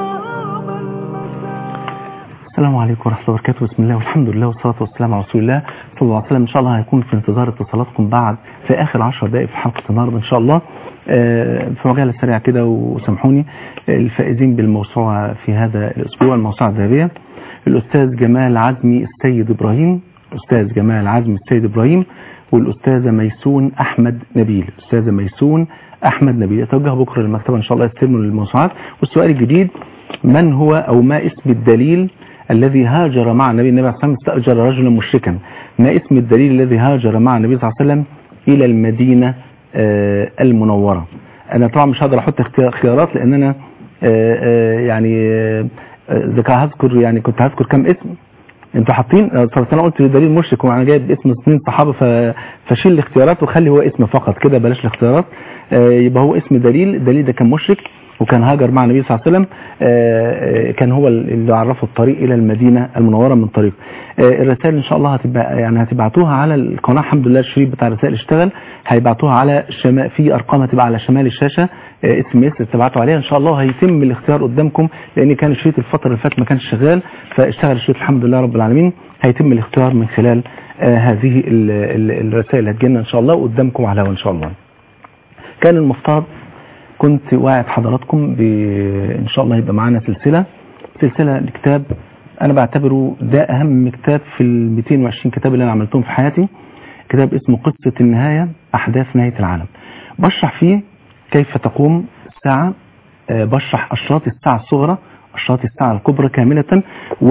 السلام عليكم ورحمة الله وبركاته. بسم الله والحمد لله والصلاة والسلام على رسول الله صلى الله عليه وسلم. إن شاء الله هيكون في انتظار اتصالاتكم بعد في آخر عشر دقائق في حلقة النهاردة إن شاء الله. في مجال سريع كده وسامحوني، الفائزين بالموسوعة في هذا الأسبوع الموسوعة الذهبية الأستاذ جمال عزمي السيد إبراهيم، الأستاذ جمال عزمي السيد إبراهيم والأستاذة ميسون أحمد نبيل. الأستاذة ميسون أحمد نبيل يتوجه بكرة للمكتبة إن شاء الله يستلموا للموسوعات. والسؤال الجديد: من هو أو ما اسم الدليل الذي هاجر مع النبي النبي صلى الله عليه وسلم استأجر رجلا مشركا؟ ما اسم الدليل الذي هاجر مع النبي صلى الله عليه وسلم إلى المدينة آه المنورة؟ أنا طبعا مش هقدر أحط خيارات لأن أنا آه آه يعني ذكر آه هذكر يعني كنت هذكر كم اسم انتوا حاطين. انا قلت دليل مشرك وانا جايب اسم اثنين صحابه فشيل الاختيارات وخلي هو اسم فقط كده، بلاش الاختيارات. آه يبقى هو اسم دليل، الدليل ده كان مشرك وكان هاجر مع النبي صلى الله عليه وسلم. آه كان هو اللي عرفه الطريق الى المدينه المنوره من طريق. آه الرسائل ان شاء الله هتبقى يعني هتبعتوها على القناه. الحمد لله الشريط بتاع الرسائل اشتغل، هيبعتوها على شمال في ارقام هتبقى على شمال الشاشه اس ام اس تبعتوا عليها ان شاء الله. هيتم الاختيار قدامكم لان كان الشريط الفتره اللي فاتت ما كانش شغال فاشتغل الشريط الحمد لله رب العالمين. هيتم الاختيار من خلال آه هذه ال ال الرسائل اللي هتجينا ان شاء الله قدامكم على ان شاء الله. كان المفترض كنت واعد حضراتكم ان شاء الله يبقى معانا سلسله سلسله لكتاب انا بعتبره ده اهم كتاب في ال مئتين وعشرين كتاب اللي انا عملتهم في حياتي. كتاب اسمه قصه النهايه، احداث نهايه العالم. بشرح فيه كيف تقوم الساعه، بشرح اشراط الساعه الصغرى، اشراط الساعه الكبرى كامله،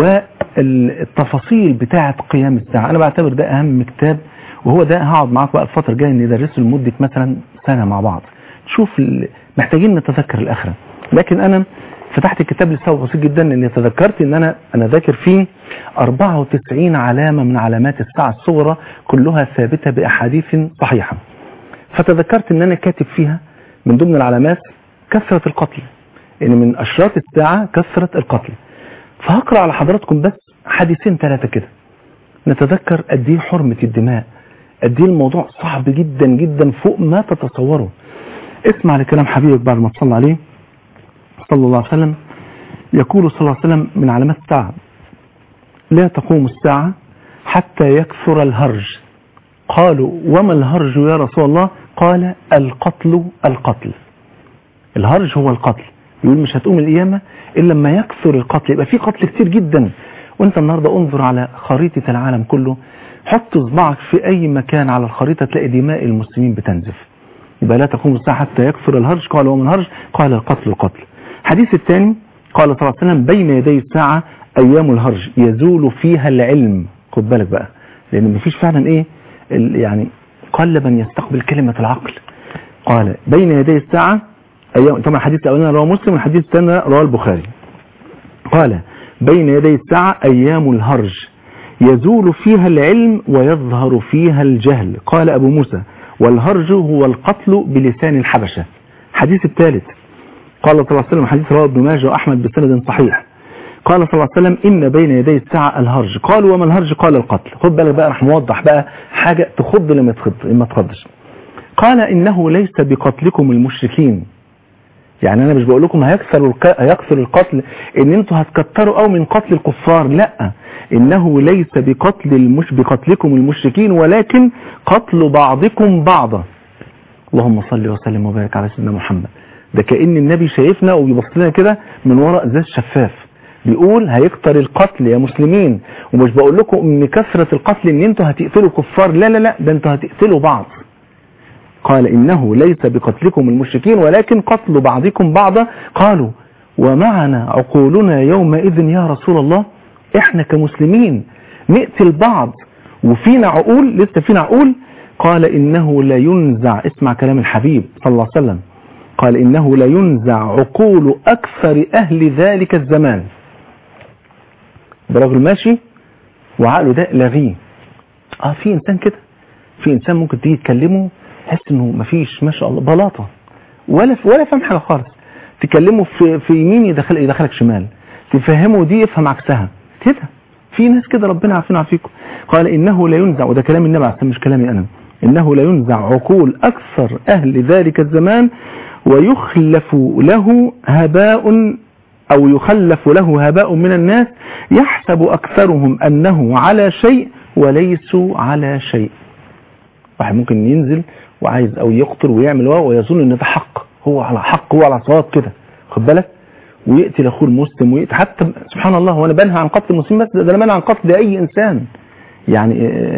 والتفاصيل بتاعه قيام الساعه. انا بعتبر ده اهم كتاب، وهو ده هقعد معاك بقى الفتره الجايه ندرسه لمده مثلا سنه مع بعض. شوف محتاجين نتذكر الاخره. لكن انا فتحت الكتاب لسبب بسيط جدا، لاني تذكرت ان انا انا ذاكر فيه أربعة وتسعين علامه من علامات الساعه الصغرى كلها ثابته باحاديث صحيحه. فتذكرت ان انا كاتب فيها من ضمن العلامات كثره القتل، ان من اشراط الساعه كثره القتل. فهقرا على حضراتكم بس حديثين ثلاثه كده نتذكر قد ايه حرمه الدماء، قد ايه الموضوع صعب جدا جدا فوق ما تتصوروا. اسمع لكلام حبيبك بعد ما تصلى عليه صلى الله عليه وسلم. يقول صلى الله عليه وسلم: من علامات الساعة لا تقوم الساعة حتى يكثر الهرج. قالوا: وما الهرج يا رسول الله؟ قال: القتل القتل. الهرج هو القتل. يقول مش هتقوم القيامة إلا لما يكثر القتل، يبقى في قتل كتير جدا. وانت النهاردة انظر على خريطة العالم كله، حط صباعك في أي مكان على الخريطة تلاقي دماء المسلمين بتنزف. يبقى لا تقوم الساعة حتى يكثر الهرج. قال: ومن الهرج؟ قال: القتل القتل. حديث الثاني قال صلى الله عليه وسلم: بين يدي الساعة أيام الهرج يزول فيها العلم. خد بالك بقى، لأن مفيش فعلا إيه يعني قل من يستقبل كلمة العقل. قال: بين يدي الساعة أيام، طبعا الحديث الأولاني رواه مسلم والحديث الثاني رواه البخاري. قال: بين يدي الساعة أيام الهرج يزول فيها العلم ويظهر فيها الجهل. قال أبو موسى: والهرج هو القتل بلسان الحبشة. حديث الثالث قال صلى الله عليه وسلم، حديث رواه ابن ماجه وأحمد بسند صحيح. قال صلى الله عليه وسلم: إن بين يدي الساعة الهرج. قالوا: وما الهرج؟ قال: القتل. خد بالك بقى، رح موضح بقى حاجة تخض لما تخض لما تخضش. قال: إنه ليس بقتلكم المشركين. يعني أنا مش بقول لكم هيكثر هيكثر القتل إن أنتوا هتكتروا أو من قتل الكفار، لا، إنه ليس بقتل المش بقتلكم المشركين ولكن قتل بعضكم بعضا. اللهم صل وسلم وبارك على سيدنا محمد. ده كأن النبي شايفنا وبيبص لنا كده من وراء ازاز شفاف، بيقول هيكتر القتل يا مسلمين، ومش بقول لكم ان كثرة القتل ان انتوا هتقتلوا كفار، لا لا لا، ده انتوا هتقتلوا بعض. قال: إنه ليس بقتلكم المشركين ولكن قتل بعضكم بعضا. قالوا: ومعنا عقولنا يومئذ يا رسول الله؟ احنا كمسلمين نقتل بعض وفينا عقول؟ لسه فينا عقول؟ قال: إنه لا ينزع، اسمع كلام الحبيب صلى الله عليه وسلم، قال: إنه لا ينزع عقول أكثر أهل ذلك الزمان. برجل ماشي وعقله ده لغيه. اه في إنسان كده، في إنسان ممكن تيجي تكلمه تحس إنه مفيش ما شاء الله بلاطة ولا ولا فهم حاجة خالص. تكلمه في في يمين يدخل يدخلك شمال، تفهمه دي يفهم عكسها كده. في ناس كده ربنا عافينا وعافيكم. قال: إنه لا ينزع، وده كلام النبي عليه الصلاة والسلام مش كلامي أنا، إنه لا ينزع عقول أكثر أهل ذلك الزمان ويخلف له هباء أو يخلف له هباء من الناس يحسب أكثرهم أنه على شيء وليسوا على شيء. واحد ممكن ينزل وعايز أو يقتل ويعمل ويظن أن ده حق، هو على حق، هو على صواب كده، خد بالك، ويقتل أخوه المسلم ويقتل. حتى سبحان الله، وأنا بنهى عن قتل المسلم بس، ده أنا بنهى عن قتل أي إنسان. يعني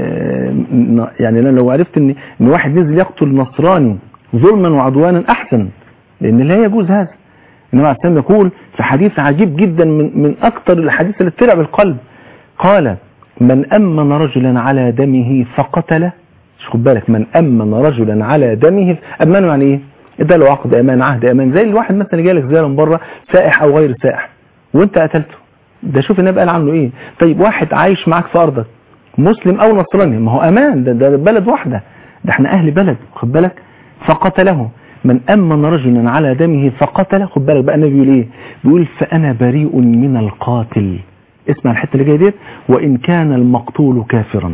يعني أنا لو عرفت أن إن واحد نزل يقتل نصراني ظلما وعدوانا أحسن، لأن لا يجوز هذا. النبي عليه الصلاة والسلام يقول في حديث عجيب جدا من من أكثر الحديث اللي ترعب القلب، قال: من أمن رجلا على دمه فقتله. خد بالك، من أمن رجلا على دمه، أمنه يعني إيه؟ ده له عقد أمان، عهد أمان، زي الواحد مثلا جالك زيارة من بره، سائح أو غير سائح، وأنت قتلته، ده شوف النبي قال عنه إيه. طيب واحد عايش معاك في أرضك، مسلم أو نصراني، ما هو أمان، ده, ده بلد واحدة، ده احنا أهل بلد، خد بالك، فقتله. من أمن رجلا على دمه فقتله، خد بالك بقى النبي بيقول إيه؟ بيقول: فأنا بريء من القاتل. اسمع الحتة اللي جاية ديت: وإن كان المقتول كافرا.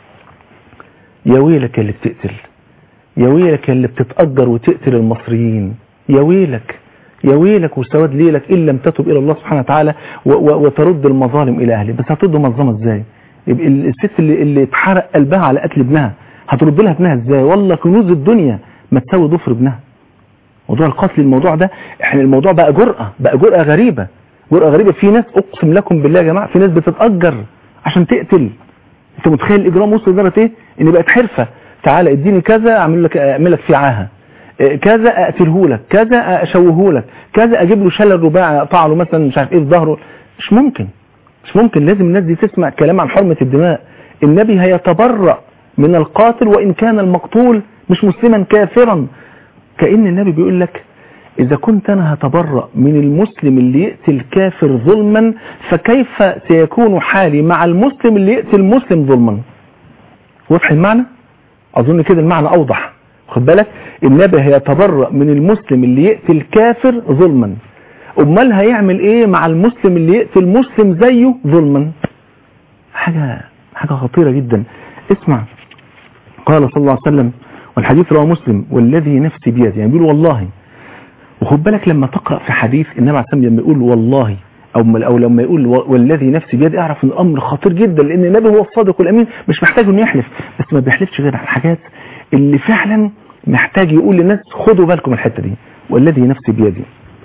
يا ويلك اللي بتقتل، يا ويلك اللي بتتأجر وتقتل المصريين، يا ويلك يا ويلك وسواد ليلك إن لم تتب إلى الله سبحانه وتعالى وترد المظالم إلى أهله. بس هترد مظلمة إزاي؟ الست اللي, اللي اتحرق قلبها على قتل ابنها، هترد لها ابنها إزاي؟ والله كنوز الدنيا ما تساوي ضفر ابنها. موضوع القتل، الموضوع ده احنا الموضوع بقى جرأة، بقى جرأة غريبة، جرأة غريبة. في ناس أقسم لكم بالله يا جماعة، في ناس بتتأجر عشان تقتل. انت متخيل الإجرام وصل لدرجة ايه؟ ان بقت حرفة. تعالى اديني كذا اعمل لك اعمل لك فيه عاهة، كذا اقتله لك، كذا اشوهه لك، كذا اجيب له شلل رباعي اقطع له مثلا مش عارف ايه في ظهره. مش ممكن مش ممكن لازم الناس دي تسمع كلام عن حرمة الدماء. النبي هيتبرأ من القاتل وإن كان المقتول مش مسلما كافرا. كأن النبي بيقول لك: إذا كنت أنا هتبرأ من المسلم اللي يقتل كافر ظلما، فكيف سيكون حالي مع المسلم اللي يقتل مسلم ظلما؟ واضح المعنى؟ أظن كده المعنى أوضح. خد بالك، النبي هيتبرأ من المسلم اللي يقتل كافر ظلما، أمال هيعمل إيه مع المسلم اللي يقتل مسلم زيه ظلما؟ حاجة حاجة خطيرة جدا. اسمع، قال صلى الله عليه وسلم، والحديث رواه مسلم: والذي نفسي بيده، يعني بيقول والله. وخد بالك لما تقرأ في حديث النبي عليه الصلاة والسلام لما يقول والله أو, أو لما يقول والذي نفسي بيده، اعرف ان الأمر خطير جدا، لأن النبي هو الصادق والأمين، مش محتاج انه يحلف، بس ما بيحلفش غير على الحاجات اللي فعلا محتاج يقول للناس خدوا بالكم الحتة دي. والذي نفسي بيده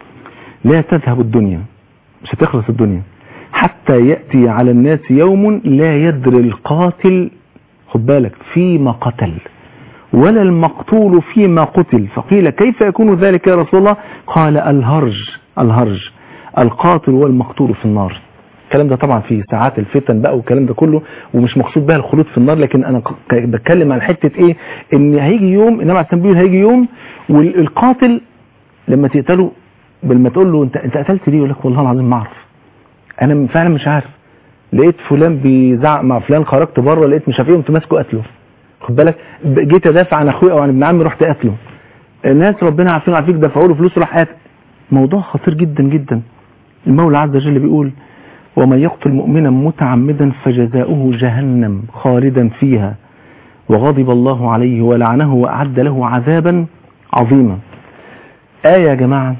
لا تذهب الدنيا، مش هتخلص الدنيا، حتى يأتي على الناس يوم لا يدري القاتل، خد بالك، فيما قتل ولا المقتول فيما قتل. فقيل: كيف يكون ذلك يا رسول الله؟ قال: الهرج الهرج القاتل والمقتول في النار. الكلام ده طبعا في ساعات الفتن بقى والكلام ده كله، ومش مقصود بها الخلود في النار، لكن انا بتكلم عن حتة ايه، ان هيجي يوم النبي عليه الصلاة والسلام هيجي يوم والقاتل لما تقتله بل تقول له انت انت قتلت ليه، يقول لك والله العظيم ما اعرف، انا فعلا مش عارف، لقيت فلان بيزعق مع فلان، خرجت بره لقيت مش عارف ايه، قمت ماسكه قتله. خد بالك، جيت ادافع عن اخويا او عن ابن عمي رحت قتله. الناس ربنا عارفين عارفيك دفعوا له فلوس راح قتل. موضوع خطير جدا جدا. المولى عز وجل بيقول: ومن يقتل مؤمنا متعمدا فجزاؤه جهنم خالدا فيها وغضب الله عليه ولعنه وأعد له عذابا عظيما. آية يا جماعة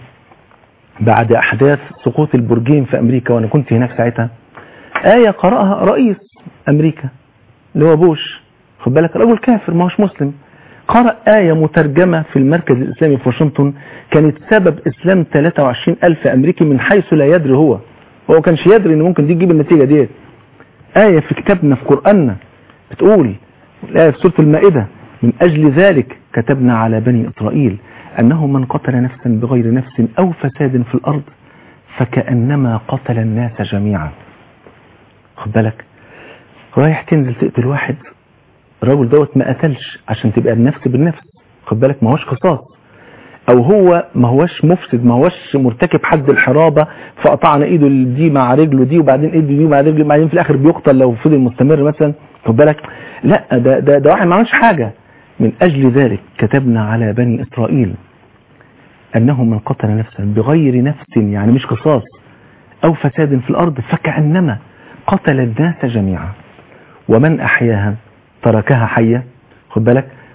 بعد أحداث سقوط البرجين في أمريكا، وأنا كنت هناك ساعتها، آية قرأها رئيس أمريكا اللي هو بوش، خد بالك، رجل كافر ما هوش مسلم، قرأ آية مترجمة في المركز الإسلامي في واشنطن كانت سبب إسلام ثلاثة وعشرين ألف أمريكي من حيث لا يدري. هو هو كانش يدري إن ممكن دي تجيب النتيجة ديت. آية في كتابنا في قرآننا بتقول، الآية في سورة المائدة: من أجل ذلك كتبنا على بني إسرائيل أنه من قتل نفسا بغير نفس أو فساد في الأرض فكأنما قتل الناس جميعا. خد بالك، رايح تنزل تقتل واحد، الراجل دوت ما قتلش عشان تبقى النفس بالنفس، خد بالك، ما هوش قصاص، او هو ما هوش مفسد، ما هوش مرتكب حد الحرابة فقطعنا ايده دي مع رجله دي وبعدين ايده دي مع رجله بعدين في الاخر بيقتل لو فضل مستمر مثلا، خد بالك، لا ده ده ده واحد ما عملش حاجة. من اجل ذلك كتبنا على بني اسرائيل انه من قتل نفسا بغير نفس، يعني مش قصاص، او فساد في الارض فكأنما قتل الناس جميعا، ومن احياها تركها حية، خد بالك،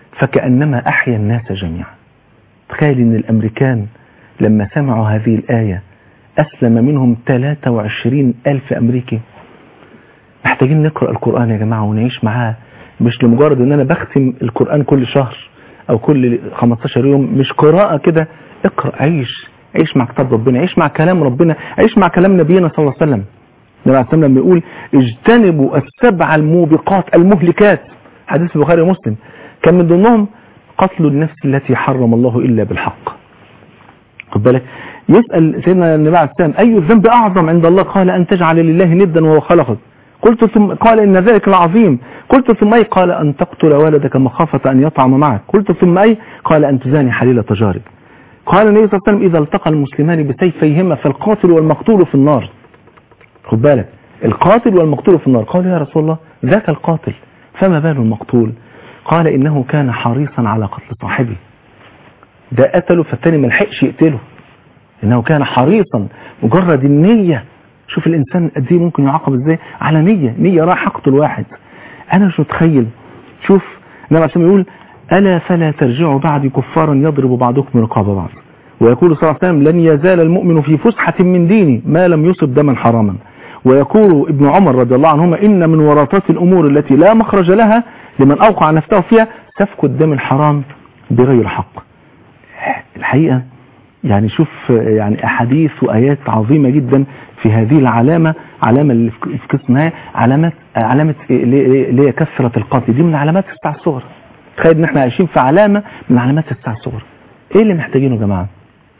فكأنما أحيا الناس جميعا. تخيل ان الامريكان لما سمعوا هذه الآية أسلم منهم ثلاثة وعشرين ألف أمريكي. محتاجين نقرأ القرآن يا جماعة ونعيش معاه، مش لمجرد ان انا بختم القرآن كل شهر او كل خمستاشر يوم، مش قراءة كده. اقرأ، عيش عيش مع كتاب ربنا، عيش مع كلام ربنا، عيش مع كلام نبينا صلى الله عليه وسلم. النبي عليه الصلاة والسلام بيقول اجتنبوا السبع الموبقات المهلكات، حديث البخاري ومسلم، كان من ضمنهم قتل النفس التي حرم الله إلا بالحق. خد بالك، يسأل سيدنا النبي عليه الصلاة والسلام أي الذنب أعظم عند الله؟ قال أن تجعل لله ندا وهو خلقك. قلت ثم قال إن ذلك العظيم. قلت ثم أي؟ قال أن تقتل والدك مخافة أن يطعم معك. قلت ثم أي؟ قال أن تزاني حليل تجارب. قال النبي صلى الله عليه وسلم إذا التقى المسلمان بسيفيهما فالقاتل والمقتول في النار. خد بالك، القاتل والمقتول في النار. قال يا رسول الله ذاك القاتل فما بال المقتول؟ قال إنه كان حريصا على قتل صاحبه، ده قتله فالتاني ملحقش يقتله، إنه كان حريصا. مجرد النية، شوف الإنسان قد ايه ممكن يعاقب ازاي على نية نية راح أقتل واحد. أنا مش متخيل. شوف النبي عليه الصلاة والسلام يقول ألا فلا ترجعوا بعدي كفارا يضرب بعضكم رقاب بعض. ويقول صلى الله عليه وسلم لن يزال المؤمن في فسحة من دينه ما لم يصب دما حراما. ويقول ابن عمر رضي الله عنهما إن من ورطات الأمور التي لا مخرج لها لمن أوقع نفسه فيها سفك الدم الحرام بغير حق. الحقيقة يعني شوف يعني أحاديث وآيات عظيمة جدا في هذه العلامة، علامة اللي في قسمها علامات علامة اللي هي كثرة القتل، دي من علامات الساعة الصغرى. تخيل ان احنا عايشين في علامة من علامات الساعة الصغرى. ايه اللي محتاجينه يا جماعة؟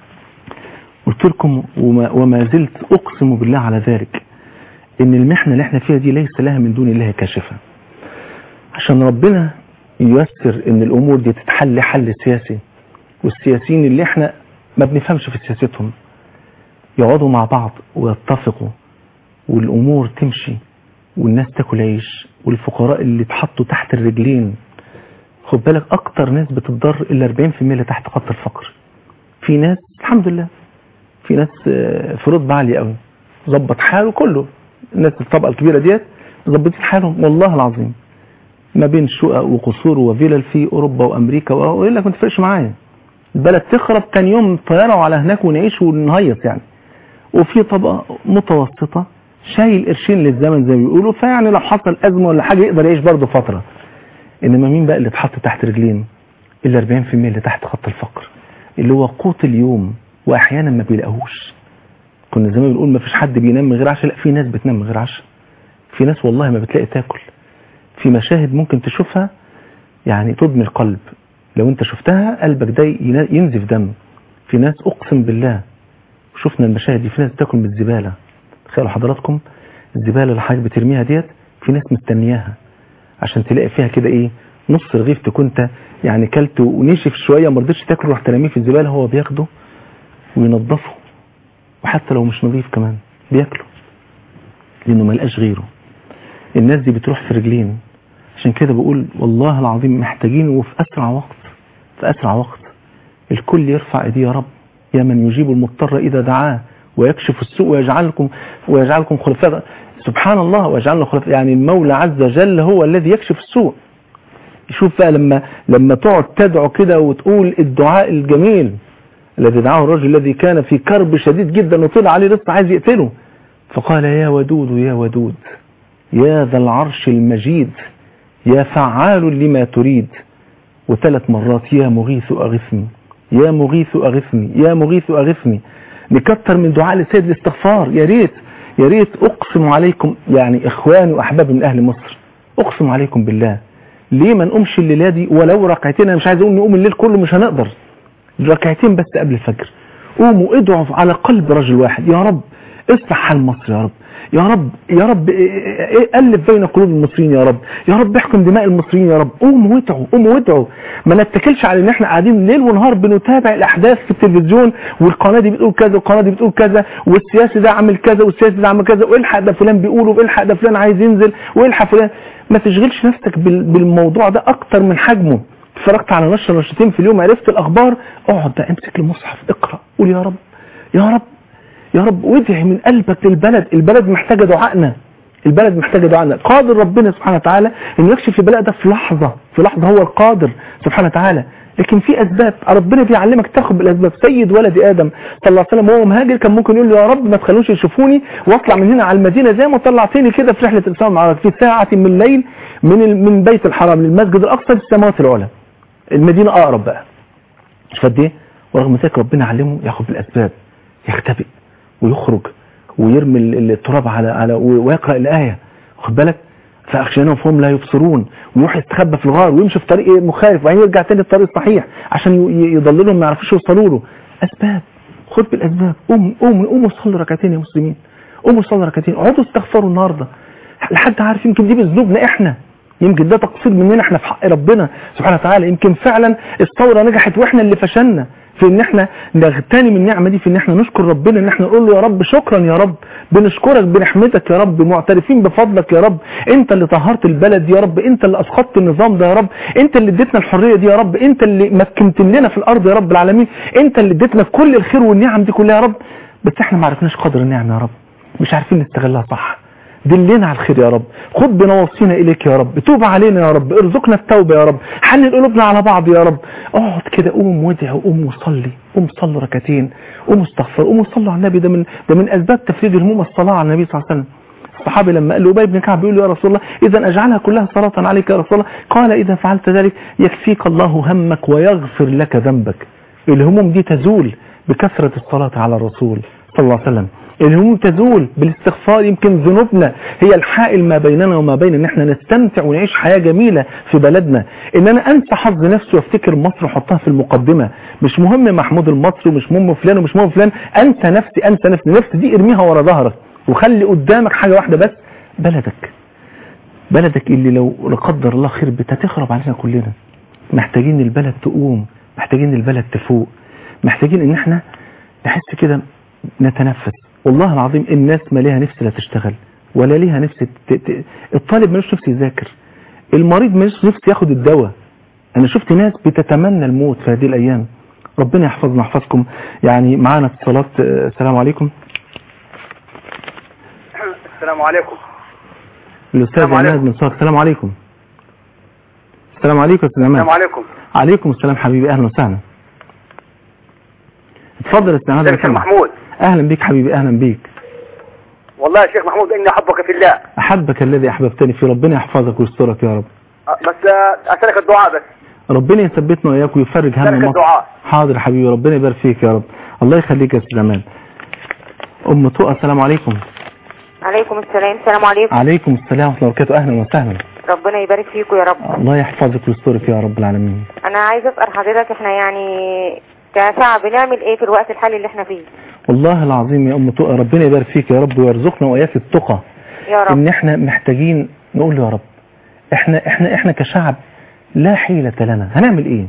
قلت لكم وما, وما زلت أقسم بالله على ذلك ان المحنة اللي احنا فيها دي ليس لها من دون الله كاشفة. عشان ربنا ييسر ان الامور دي تتحل حل سياسي، والسياسيين اللي احنا ما بنفهمش في سياستهم يقعدوا مع بعض ويتفقوا والامور تمشي والناس تاكل عيش، والفقراء اللي اتحطوا تحت الرجلين. خد بالك اكتر ناس بتتضر الا أربعين بالمية اللي تحت خط الفقر. في ناس الحمد لله، في ناس في رتبه عاليه قوي ظبط حاله كله. الناس الطبقه الكبيره ديت ظبطت حالهم والله العظيم، ما بين شقق وقصور وفيلل في اوروبا وامريكا، واقول لك ما تفرقش معايا، البلد تخرب تاني يوم طياره وعلى هناك ونعيش ونهيص يعني. وفي طبقه متوسطه شايل قرشين للزمن زي ما بيقولوا، فيعني لو حصل ازمه ولا حاجه يقدر يعيش برضه فتره. انما مين بقى اللي اتحط تحت رجلين؟ الا أربعين بالمية اللي تحت خط الفقر، اللي هو قوت اليوم واحيانا ما بيلاقوهوش. كنا زمان بنقول ما فيش حد بينام من غير عشاء، لا في ناس بتنام من غير عشاء، في ناس والله ما بتلاقي تاكل. في مشاهد ممكن تشوفها يعني تدمي القلب، لو انت شفتها قلبك ده ينزف دم. في ناس اقسم بالله شفنا المشاهد دي، في ناس بتاكل من الزباله. تخيلوا حضراتكم الزباله اللي حضرتك بترميها ديت في ناس مستنياها عشان تلاقي فيها كده ايه نص رغيف تكون انت يعني كلته ونشف شويه ما رضيتش تاكله، رحت ترميه في الزباله، هو بياخده وينظفه، وحتى لو مش نظيف كمان بياكله لانه ما لقاش غيره. الناس دي بتروح في رجلين. عشان كده بقول والله العظيم محتاجين وفي اسرع وقت، في اسرع وقت الكل يرفع ايديه يا رب يا من يجيب المضطر اذا دعاه ويكشف السوء ويجعلكم ويجعلكم خلفاء. سبحان الله، ويجعلنا خلفاء، يعني المولى عز وجل هو الذي يكشف السوء. شوف بقى لما لما تقعد تدعو كده وتقول الدعاء الجميل الذي دعاه الرجل الذي كان في كرب شديد جدا وطلع عليه لسه عايز يقتله، فقال يا ودود يا ودود يا ذا العرش المجيد يا فعال لما تريد، وثلاث مرات يا مغيث أغثني يا مغيث أغثني يا مغيث أغثني. نكتر من دعاء لسيد الاستغفار. يا ريت يا ريت أقسم عليكم يعني إخواني وأحبابي من أهل مصر، أقسم عليكم بالله ليه ما نقومش الليلة دي ولو ركعتين؟ أنا مش عايز أقول نقوم الليل كله، مش هنقدر، ركعتين بس قبل الفجر. قوموا ادعوا على قلب رجل واحد، يا رب اصلح حال مصر، يا رب يا رب يا رب ألف بين قلوب المصريين، يا رب يا رب احكم دماء المصريين، يا رب قوموا وادعوا قوموا وادعوا. ما نتكلش على ان احنا قاعدين ليل ونهار بنتابع الاحداث في التلفزيون، والقناه دي بتقول كذا والقناه دي بتقول كذا، والسياسي ده عامل كذا والسياسي ده عامل كذا، والحق ده فلان بيقوله، والحق ده فلان عايز ينزل، والحق فلان. ما تشغلش نفسك بالموضوع ده اكتر من حجمه. اتفرجت على نشر نشرتين في اليوم عرفت الاخبار، اقعد بقى امسك المصحف اقرا قول يا رب يا رب يا رب، وادعي من قلبك للبلد. البلد محتاجه دعائنا، البلد محتاجه دعائنا. قادر ربنا سبحانه وتعالى انه يكشف البلاء ده في لحظه في لحظه، هو القادر سبحانه وتعالى. لكن في اسباب ربنا بيعلمك تاخد بالاسباب. سيد ولد ادم صلى الله عليه وسلم وهو مهاجر كان ممكن يقول له يا رب ما تخلوش يشوفوني واطلع من هنا على المدينه زي ما طلعتني كده في رحله الاسراء والمعراج في ساعه من الليل من من بيت الحرام للمسجد الاقصى في السماوات العلى. المدينه اقرب بقى مش قد ايه، ورغم ذلك ربنا علمه ياخد بالاسباب، يختبئ ويخرج ويرمي التراب على على ويقرا الايه، واخد بالك؟ فاخشيناهم فهم لا يبصرون، ويروح يستخبى في الغار ويمشي في طريق مخالف وبعدين يرجع تاني الطريق الصحيح عشان يضللهم ما يعرفوش يوصلوا له. اسباب، خد بالاسباب. قوم قوم قوموا صلوا ركعتين يا مسلمين، قوموا صلوا ركعتين، اقعدوا استغفروا النهارده. لحد عارف يمكن دي بذنوبنا احنا، يمكن ده تقصير مننا احنا في حق ربنا سبحانه وتعالى، يمكن فعلا الثوره نجحت واحنا اللي فشلنا في ان احنا نغتنم النعمه دي، في ان احنا نشكر ربنا، ان احنا نقول له يا رب شكرا يا رب، بنشكرك بنحمدك يا رب، معترفين بفضلك يا رب، انت اللي طهرت البلد دي يا رب، انت اللي اسقطت النظام ده يا رب، انت اللي اديتنا الحريه دي يا رب، انت اللي مكنت لنا في الارض يا رب العالمين، انت اللي اديتنا كل الخير والنعم دي كلها يا رب، بس احنا ما عرفناش قدر النعمه يا رب، مش عارفين نستغلها صح. دلنا على الخير يا رب، خد بنواصينا اليك يا رب، توب علينا يا رب، ارزقنا التوبه يا رب، حنن قلوبنا على بعض يا رب. اقعد كده، قوم وادعي وقوم وصلي، قوم صلوا ركعتين، قوم استغفر، قوم صلوا على النبي. ده من ده من اسباب تفريج الهموم الصلاه على النبي صلى الله عليه وسلم. الصحابي لما قال له ابي بن كعب بيقول له يا رسول الله اذا اجعلها كلها صلاه عليك يا رسول الله، قال اذا فعلت ذلك يكفيك الله همك ويغفر لك ذنبك. الهموم دي تزول بكثره الصلاه على الرسول صلى الله عليه وسلم، الهموم تزول بالاستغفار. يمكن ذنوبنا هي الحائل ما بيننا وما بين ان احنا نستمتع ونعيش حياة جميلة في بلدنا. ان انا انسى حظ نفسي وافتكر مصر وحطها في المقدمة، مش مهم محمود المصري ومش مهم فلان ومش مهم فلان، انسى نفسي، انسى نفسي، نفسي دي ارميها ورا ظهرك وخلي قدامك حاجة واحدة بس، بلدك. بلدك اللي لو لا قدر الله خير بتتخرب علينا كلنا. محتاجين البلد تقوم، محتاجين البلد تفوق، محتاجين ان احنا نحس كده نتنفس. والله العظيم الناس ما ليها نفس لا تشتغل ولا ليها نفس ت... ت... الطالب مالوش نفس يذاكر، المريض مالوش نفس ياخد الدواء. انا شفت ناس بتتمنى الموت في هذه الايام. ربنا يحفظنا ويحفظكم. يعني معانا اتصالات. السلام عليكم. السلام عليكم. الاستاذ عماد من صالح. السلام عليكم. السلام عليكم يا استاذ عماد. السلام عليكم. عليكم السلام حبيبي، اهلا وسهلا. اتفضل يا استاذ عماد. الشيخ محمود. اهلا بيك حبيبي، اهلا بيك. والله يا شيخ محمود اني احبك في الله. احبك الذي احببتني فيه، ربنا يحفظك ويسترك يا رب. بس اسالك الدعاء بس. ربنا يثبتنا واياك ويفرج هم مصر. حاضر حبيبي، ربنا يبارك فيك يا رب. الله يخليك يا استاذ عماد. ام طوق. السلام عليكم. عليكم السلام. السلام عليكم. عليكم السلام ورحمه الله وبركاته. اهلا وسهلا. ربنا يبارك فيكم يا رب. الله يحفظك ويسترك يا رب العالمين. انا عايزه اسال حضرتك احنا يعني كشعب بنعمل ايه في الوقت الحالي اللي احنا فيه؟ والله العظيم يا ام طوق ربنا يبارك فيك يا رب ويرزقنا واياك التقى يا رب. ان احنا محتاجين نقول له يا رب احنا احنا احنا كشعب لا حيلة لنا، هنعمل ايه؟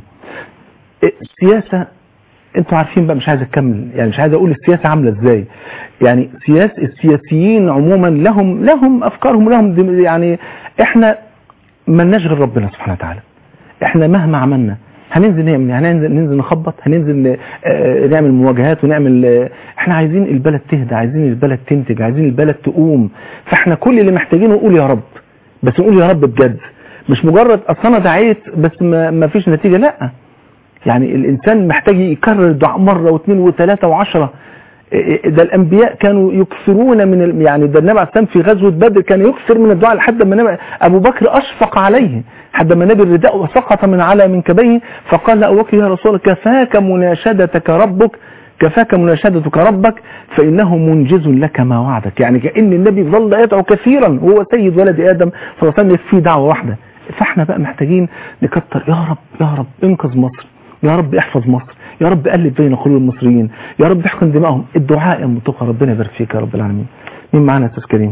السياسة انتوا عارفين بقى، مش عايز اكمل يعني، مش عايز اقول السياسة عاملة ازاي. يعني سياس السياسيين عموما لهم لهم افكارهم لهم يعني. احنا ملناش غير ربنا سبحانه وتعالى. احنا مهما عملنا هننزل نعمل، هننزل ننزل نخبط، هننزل نعمل مواجهات ونعمل. احنا عايزين البلد تهدى، عايزين البلد تنتج، عايزين البلد تقوم. فاحنا كل اللي محتاجينه نقول يا رب، بس نقول يا رب بجد، مش مجرد اصل انا دعيت بس ما, ما فيش نتيجة. لا، يعني الانسان محتاج يكرر الدعاء مرة واثنين وثلاثة وعشرة. ده الانبياء كانوا يكثرون من يعني، ده النبي عليه السلام في غزوة بدر كان يكثر من الدعاء لحد ما النبي ابو بكر اشفق عليه، حتى ما نبي الرداء وسقط من على منكبيه فقال لأبو بكر يا رسول الله كفاك مناشدتك ربك، كفاك مناشدتك ربك فإنه منجز لك ما وعدك. يعني كأن النبي ظل يدعو كثيرا وهو سيد ولد آدم صلى الله عليه وسلم يكفيه دعوة واحدة. فاحنا بقى محتاجين نكتر يا رب يا رب انقذ مصر، يا رب احفظ مصر، يا رب قلب بين قلوب المصريين، يا رب احقن دمائهم. الدعاء يا متقى ربنا يبارك فيك يا رب العالمين. مين معانا يا استاذ كريم؟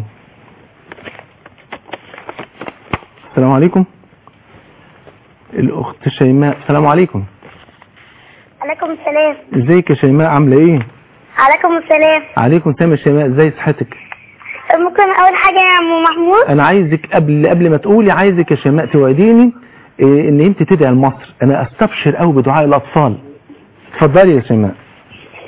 السلام عليكم. الاخت شيماء. السلام عليكم. عليكم السلام. ازيك يا شيماء، عامله ايه؟ عليكم السلام. عليكم السلام يا شيماء، ازاي صحتك؟ ممكن اول حاجه يا ام محمود انا عايزك قبل قبل ما تقولي، عايزك يا شيماء توعديني إيه ان انت تدعي لمصر. انا استبشر قوي بدعاء الاطفال. اتفضلي يا شيماء.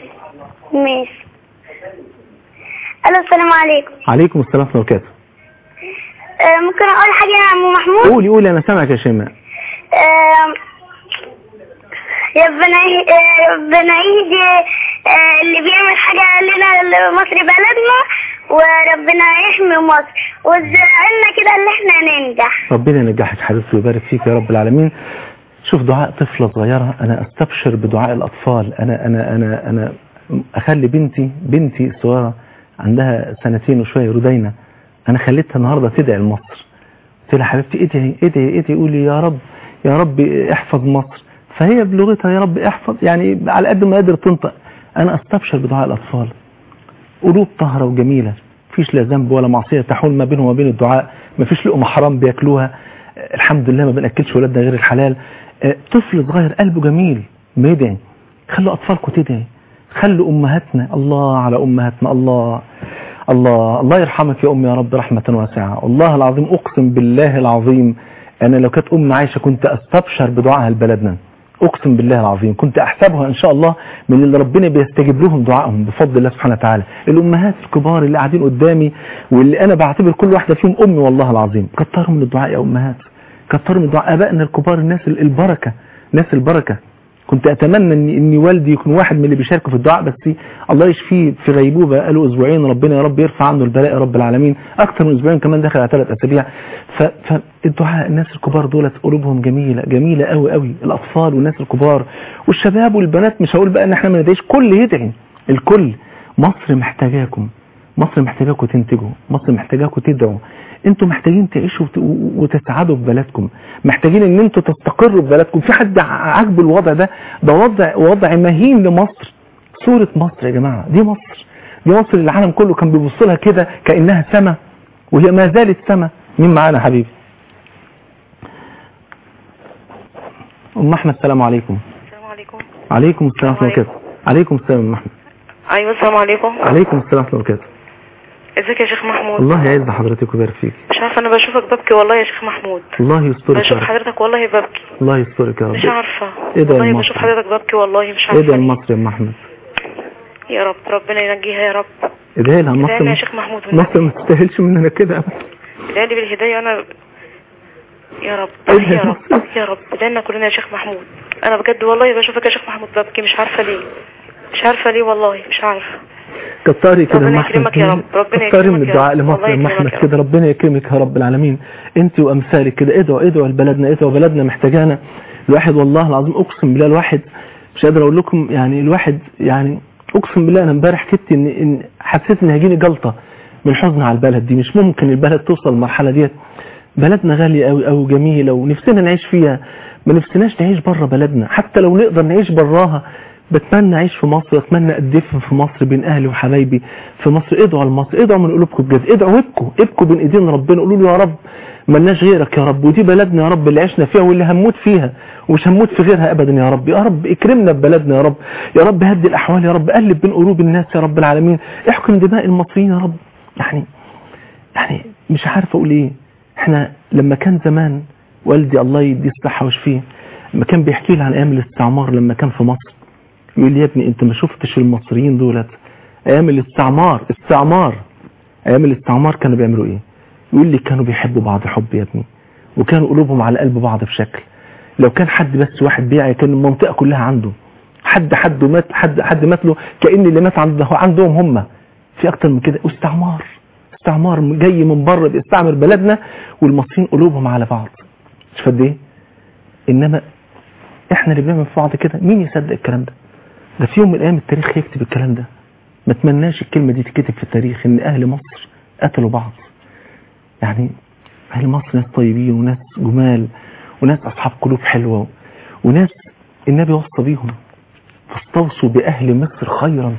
ماشي. الو السلام عليكم. عليكم السلام ورحمه الله وبركاته. آه، ممكن اقول حاجة يا عم محمود؟ قولي قولي انا سامعك يا شيماء. آه، ربنا يه- آه، ربنا يهدي آه، اللي بيعمل حاجة لنا لمصر بلدنا، وربنا يحمي مصر، وادعيلنا كده اللي احنا ننجح. ربنا ينجحك حبيبتي ويبارك فيك يا رب العالمين. شوف دعاء طفلة صغيرة، انا استبشر بدعاء الاطفال. انا انا انا انا اخلي بنتي بنتي الصغيرة عندها سنتين وشوية ردينا، انا خليتها النهاردة تدعي لمصر. قلت لها حبيبتي ادعي ادعي ادعي قولي يا رب يا رب احفظ مصر. فهي بلغتها يا رب احفظ، يعني على قد ما قادر تنطق. انا استبشر بدعاء الاطفال، قلوب طاهرة وجميلة، مفيش لا ذنب ولا معصية تحول ما بينهم وبين الدعاء، مفيش لقمة حرام بياكلوها، الحمد لله ما بنأكلش ولادنا غير الحلال. طفل صغير قلبه جميل بيدعي. خلوا أطفالكم تدعي، خلوا أمهاتنا، الله على أمهاتنا، الله الله الله يرحمك يا أمي يا رب رحمة واسعة. والله العظيم أقسم بالله العظيم أنا لو كانت أم عايشة كنت أستبشر بدعائها لبلدنا، أقسم بالله العظيم كنت أحسبها إن شاء الله من اللي ربنا بيستجيب لهم دعائهم بفضل الله سبحانه وتعالى. الأمهات الكبار اللي قاعدين قدامي واللي أنا بعتبر كل واحدة فيهم أمي، والله العظيم كتروا من الدعاء يا أمهات، كتروا من الدعاء. آبائنا الكبار الناس البركة، ناس البركة. كنت أتمنى إن, إن والدي يكون واحد من اللي بيشاركوا في الدعاء، بس الله يشفيه في غيبوبة قالوا أسبوعين، ربنا يا رب يرفع عنه البلاء يا رب العالمين. أكثر من أسبوعين كمان، داخل على ثلاث أسابيع. فالدعاء الناس الكبار دولت قلوبهم جميلة جميلة قوي قوي، الأطفال والناس الكبار والشباب والبنات. مش هقول بقى إن إحنا ما ندعيش، كل يدعي الكل. مصر محتاجاكم، مصر محتاجاكم تنتجوا، مصر محتاجاكم تدعوا. انتوا محتاجين تعيشوا وتسعدوا في بلدكم، محتاجين ان انتوا تستقروا في بلدكم. في حد عاجبه الوضع ده؟ ده وضع وضع مهين لمصر. صورة مصر يا جماعة، دي مصر، دي مصر اللي العالم كله كان بيبص لها كده كأنها سما، وهي ما زالت سما. مين معانا حبيبي؟ ام احمد السلام عليكم. السلام عليكم. عليكم السلام ورحمة الله وبركاته. عليكم السلام ام احمد. ايوه السلام عليكم. عليكم السلام ورحمة الله وبركاته. ازيك يا شيخ محمود؟ الله يعز حضرتك ويبارك فيك. مش عارفه انا بشوفك ببكي والله يا شيخ محمود. الله يسترك يا بشوف رب. حضرتك والله ببكي. الله يسترك يا رب. مش عارفه ادعي والله لمصر. بشوف حضرتك ببكي والله مش عارفه. ادعي لمصر يا ام احمد. يا رب ربنا ينجيها يا رب. ادعي لها. مصر يا شيخ محمود مصر ما تستاهلش مننا كده ابدا. ادعي لي بالهدايه انا يا رب ادعي يا رب لمصر. يا رب ادعي لنا كلنا يا شيخ محمود. انا بجد والله بشوفك يا شيخ محمود ببكي، مش عارفه ليه، مش عارفه ليه والله مش عارفه. كتري كده ربنا يا احمد، يكرمك يا رب، ربنا كتري من يكرمك يا الدعاء رب. لمصر الله يا يكرمك احمد يا كده، ربنا يكرمك يا رب العالمين. انت وامثالك كده ادعوا ادعوا لبلدنا، ادعوا بلدنا محتاجانا. الواحد والله العظيم اقسم بالله الواحد مش قادر اقول لكم، يعني الواحد يعني اقسم بالله انا امبارح كنت ان, إن حسيت ان هيجيني جلطه من حزن على البلد دي. مش ممكن البلد توصل للمرحله ديت. بلدنا غاليه قوي قوي جميله ونفسنا نعيش فيها، ما نفسناش نعيش بره بلدنا. حتى لو نقدر نعيش براها بتمنى اعيش في مصر، اتمنى ادفن في مصر بين اهلي وحبايبي في مصر. ادعوا لمصر، ادعوا من قلوبكم بجد، ادعوا ابكوا ابكوا بين ايدين ربنا، قولوا له يا رب ملناش غيرك يا رب، ودي بلدنا يا رب اللي عشنا فيها واللي هنموت فيها ومش هنموت في غيرها ابدا يا رب. يا رب اكرمنا ببلدنا يا رب، يا رب هدي الاحوال يا رب، قلب بين قلوب الناس يا رب العالمين، احكم دماء المصريين يا رب. يعني يعني مش عارف اقول ايه. احنا لما كان زمان والدي الله يديه الصحه ويشفيه لما كان بيحكي لي عن ايام الاستعمار لما كان في مصر، يقول لي يا ابني انت ما شفتش المصريين دولت ايام الاستعمار استعمار ايام الاستعمار كانوا بيعملوا ايه؟ يقول لي كانوا بيحبوا بعض حب يا ابني، وكانوا قلوبهم على قلب بعض بشكل لو كان حد بس واحد بيعي كان المنطقه كلها عنده. حد حد مات حد حد مات له كأن اللي مات عنده عندهم هم. في اكتر من كده. استعمار استعمار جاي من بره بيستعمر بلدنا والمصريين قلوبهم على بعض. مش فد ايه؟ انما احنا اللي بنعمل في بعض كده. مين يصدق الكلام ده؟ ده في يوم من الايام التاريخ يكتب الكلام ده. ما اتمناش الكلمه دي تتكتب في التاريخ ان اهل مصر قتلوا بعض. يعني اهل مصر ناس طيبين وناس جمال وناس اصحاب قلوب حلوه وناس النبي وصى بيهم فاستوصوا باهل مصر خيرا.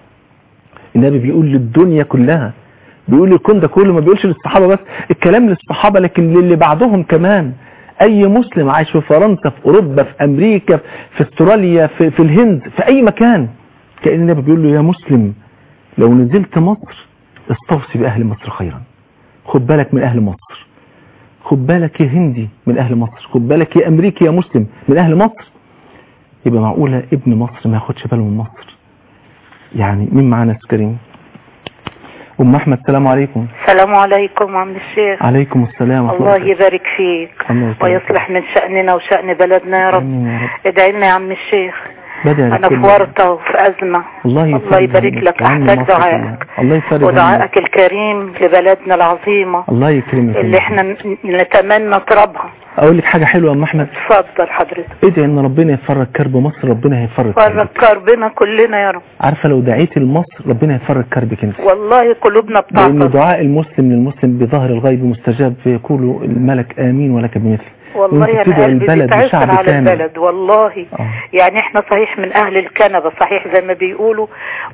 النبي بيقول للدنيا كلها، بيقول للكون ده كله، ما بيقولش للصحابه بس، الكلام للصحابه لكن للي بعدهم كمان. اي مسلم عايش في فرنسا في اوروبا في امريكا في استراليا في, في الهند في اي مكان كأن النبي بيقول له يا مسلم لو نزلت مصر استوصي باهل مصر خيرا. خد بالك من اهل مصر، خد بالك يا هندي من اهل مصر، خد بالك يا امريكي يا مسلم من اهل مصر. يبقى معقوله ابن مصر ما ياخدش باله من مصر؟ يعني مين معانا يا كريم؟ ام احمد السلام عليكم. السلام عليكم عم الشيخ. عليكم السلام. الله يبارك فيك ويصلح من شأننا وشأن بلدنا يا رب. ادعي لنا يا عم الشيخ. انا في ورطة وفي ازمة. الله, الله يبارك لك، احتاج دعائك ودعائك الكريم لبلدنا العظيمة الله يكرمك اللي احنا نتمنى ترابها. اقول لك حاجة حلوة يا ام احمد. اتفضل حضرتك. ادعي ان ربنا يفرج كرب مصر، ربنا هيفرج فرج كربنا كلنا يا رب. عارفة لو دعيتي لمصر ربنا يفرج كربك انت. والله قلوبنا بتعطل. لان دعاء المسلم للمسلم بظهر الغيب مستجاب، فيقول الملك امين ولك بمثل. والله يا قلبي بيتعثر على البلد والله. آه. يعني احنا صحيح من اهل الكنبة صحيح زي ما بيقولوا،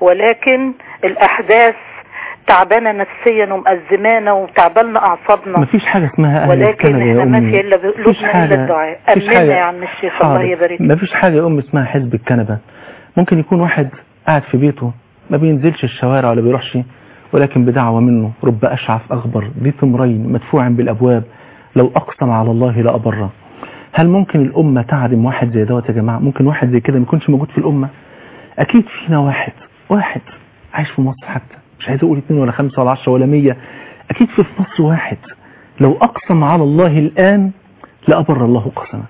ولكن الاحداث تعبانه نفسيا ومأزمانا وتعبانه اعصابنا. مفيش حاجه اسمها اهل ولكن الكنبة احنا ما في الا بقلوبنا الا الدعاء. امنا يا عم الشيخ الله يبارك. مفيش حاجه يا ام اسمها حزب الكنبة. ممكن يكون واحد قاعد في بيته ما بينزلش الشوارع ولا بيروحش، ولكن بدعوه منه رب اشعث اغبر ذي ثمرين مدفوع بالابواب لو اقسم على الله لأبره. هل ممكن الامه تعدم واحد زي دوت يا جماعه؟ ممكن واحد زي كده ما يكونش موجود في الامه؟ اكيد فينا واحد واحد عايش في مصر، حتى مش عايز اقول اثنين ولا خمسة ولا عشرة ولا مية، اكيد في مصر واحد لو اقسم على الله الان لأبر الله قسمه.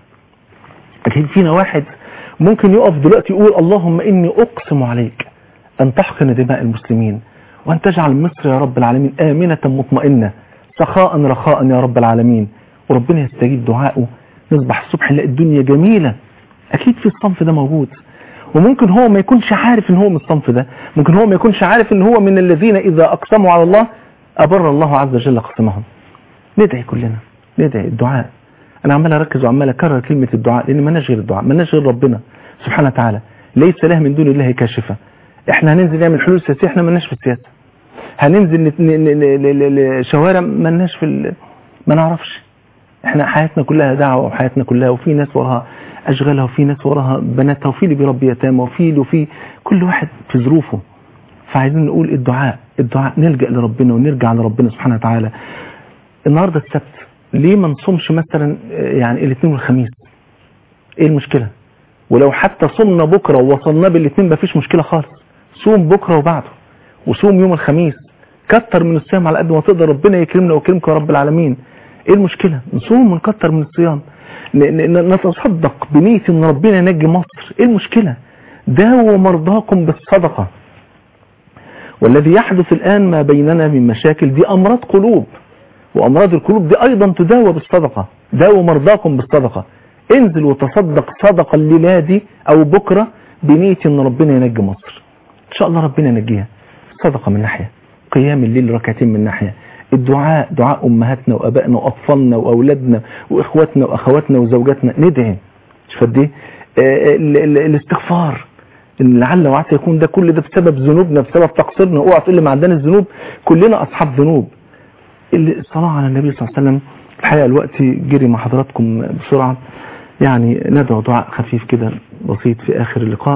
اكيد فينا واحد ممكن يقف دلوقتي يقول اللهم اني اقسم عليك ان تحقن دماء المسلمين وان تجعل مصر يا رب العالمين امنة مطمئنة سخاء رخاء يا رب العالمين، وربنا يستجيب دعائه. نصبح الصبح نلاقي الدنيا جميلة. اكيد في الصنف ده موجود، وممكن هو ما يكونش عارف ان هو من الصنف ده، ممكن هو ما يكونش عارف ان هو من الذين اذا اقسموا على الله ابر الله عز وجل قسمهم. ندعي كلنا، ندعي الدعاء. انا عمال اركز وعمال اكرر كلمة الدعاء لان ما لناش غير الدعاء، ما لناش غير ربنا سبحانه وتعالى، ليس له من دون الله كاشفة. احنا هننزل نعمل حلول سياسية، احنا ما لناش في السياسة. هننزل شوارع ما لناش في، ما نعرفش. احنا حياتنا كلها دعوة وحياتنا كلها، وفي ناس وراها اشغالها وفي ناس وراها بناتها وفي اللي بيربي يتامى وفي اللي وفي كل واحد في ظروفه. فعايزين نقول الدعاء الدعاء نلجأ لربنا ونرجع لربنا سبحانه وتعالى. النهارده السبت، ليه ما نصومش مثلا يعني الاثنين والخميس؟ ايه المشكلة؟ ولو حتى صمنا بكرة ووصلنا بالاثنين ما فيش مشكلة خالص. صوم بكرة وبعده وصوم يوم الخميس، كتر من الصيام على قد ما تقدر، ربنا يكرمنا ويكرمك يا رب العالمين. ايه المشكلة؟ نصوم ونكتر من الصيام، نتصدق بنية ان ربنا ينجي مصر. ايه المشكلة؟ داووا مرضاكم بالصدقة. والذي يحدث الآن ما بيننا من مشاكل دي أمراض قلوب، وأمراض القلوب دي أيضا تداوى بالصدقة. داووا مرضاكم بالصدقة. انزل وتصدق صدقة الليلة دي أو بكرة بنية ان ربنا ينجي مصر. إن شاء الله ربنا ينجيها. صدقة من ناحية، قيام الليل ركعتين من ناحية، الدعاء دعاء أمهاتنا وأبائنا وأطفالنا وأولادنا وإخواتنا وأخواتنا وزوجاتنا. ندعي شوف دي الاستغفار، إن لعل وعسى يكون ده كل ده بسبب ذنوبنا، بسبب تقصيرنا. اوعى تقول لي ما عندنا الذنوب، كلنا أصحاب ذنوب. الصلاة على النبي صلى الله عليه وسلم. الحقيقة الوقت جري مع حضراتكم بسرعة، يعني ندعو دعاء خفيف كده بسيط في آخر اللقاء.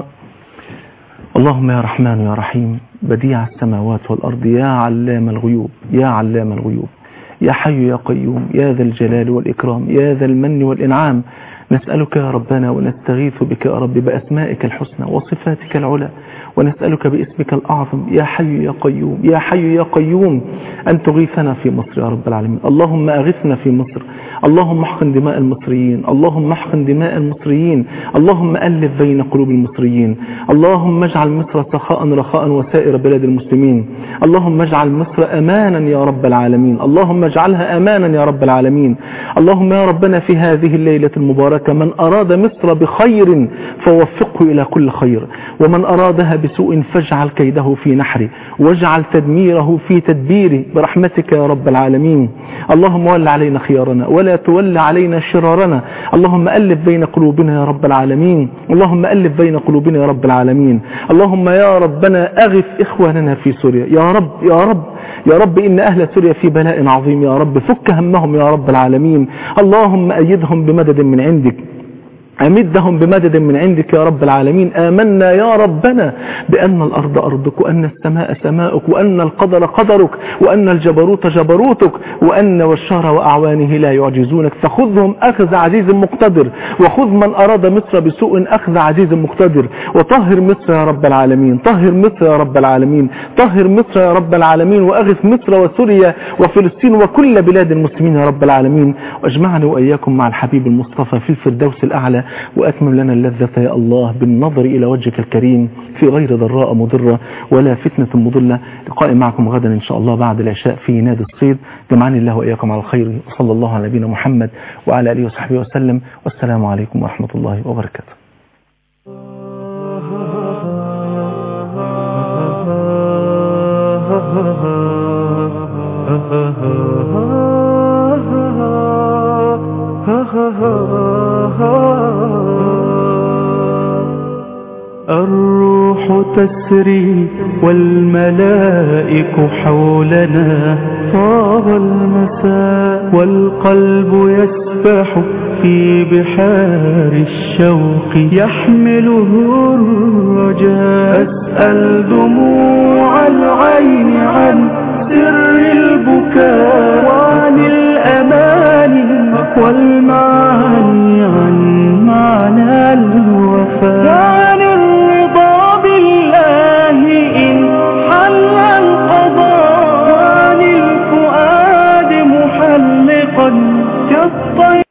اللهم يا رحمن يا رحيم بديع السماوات والأرض يا علام الغيوب يا علام الغيوب يا حي يا قيوم يا ذا الجلال والإكرام يا ذا المن والإنعام، نسألك يا ربنا ونستغيث بك يا رب بأسمائك الحسنى وصفاتك العلى، ونسألك باسمك الأعظم يا حي يا قيوم يا حي يا قيوم أن تغيثنا في مصر يا رب العالمين. اللهم أغثنا في مصر، اللهم احقن دماء المصريين، اللهم احقن دماء المصريين، اللهم ألف بين قلوب المصريين، اللهم اجعل مصر سخاء رخاء وسائر بلاد المسلمين، اللهم اجعل مصر أمانا يا رب العالمين، اللهم اجعلها أمانا يا رب العالمين. اللهم يا ربنا في هذه الليلة المباركة من أراد مصر بخير فوفقه إلى كل خير، ومن أرادها بسوء فاجعل كيده في نحره واجعل تدميره في تدبيره برحمتك يا رب العالمين. اللهم ول علينا خيارنا ولا تول علينا شرارنا، اللهم ألف بين قلوبنا يا رب العالمين، اللهم ألف بين قلوبنا يا رب العالمين. اللهم يا ربنا أغث إخواننا في سوريا يا رب يا رب يا رب، إن أهل سوريا في بلاء عظيم يا رب، فك همهم يا رب العالمين. اللهم أيدهم بمدد من عندك، أمدهم بمدد من عندك يا رب العالمين. آمنا يا ربنا بأن الأرض أرضك، وأن السماء سماؤك، وأن القدر قدرك، وأن الجبروت جبروتك، وأن والشهر وأعوانه لا يعجزونك. فخذهم أخذ عزيز مقتدر، وخذ من أراد مصر بسوء أخذ عزيز مقتدر. وطهر مصر يا رب العالمين، طهر مصر يا رب العالمين، طهر مصر يا رب العالمين، وأغث مصر وسوريا وفلسطين وكل بلاد المسلمين يا رب العالمين. واجمعنا وإياكم مع الحبيب المصطفى في الفردوس الأعلى، وأتمم لنا اللذة يا الله بالنظر إلى وجهك الكريم في غير ضراء مضرة ولا فتنة مضلة. لقاء معكم غدا إن شاء الله بعد العشاء في نادي الصيد. جمعني الله وإياكم على الخير، وصلى الله على نبينا محمد وعلى آله وصحبه وسلم، والسلام عليكم ورحمة الله وبركاته. الروح تسري والملائك حولنا، طاب المساء والقلب يسبح في بحار الشوق يحمله الرجاء. أسأل دموع العين عن سر البكاء، وعن الأماني والمعاني عن معنى الوفاء، وعن الرضا بالله إن حل القضاء، وعن الفؤاد محلقا كالطير.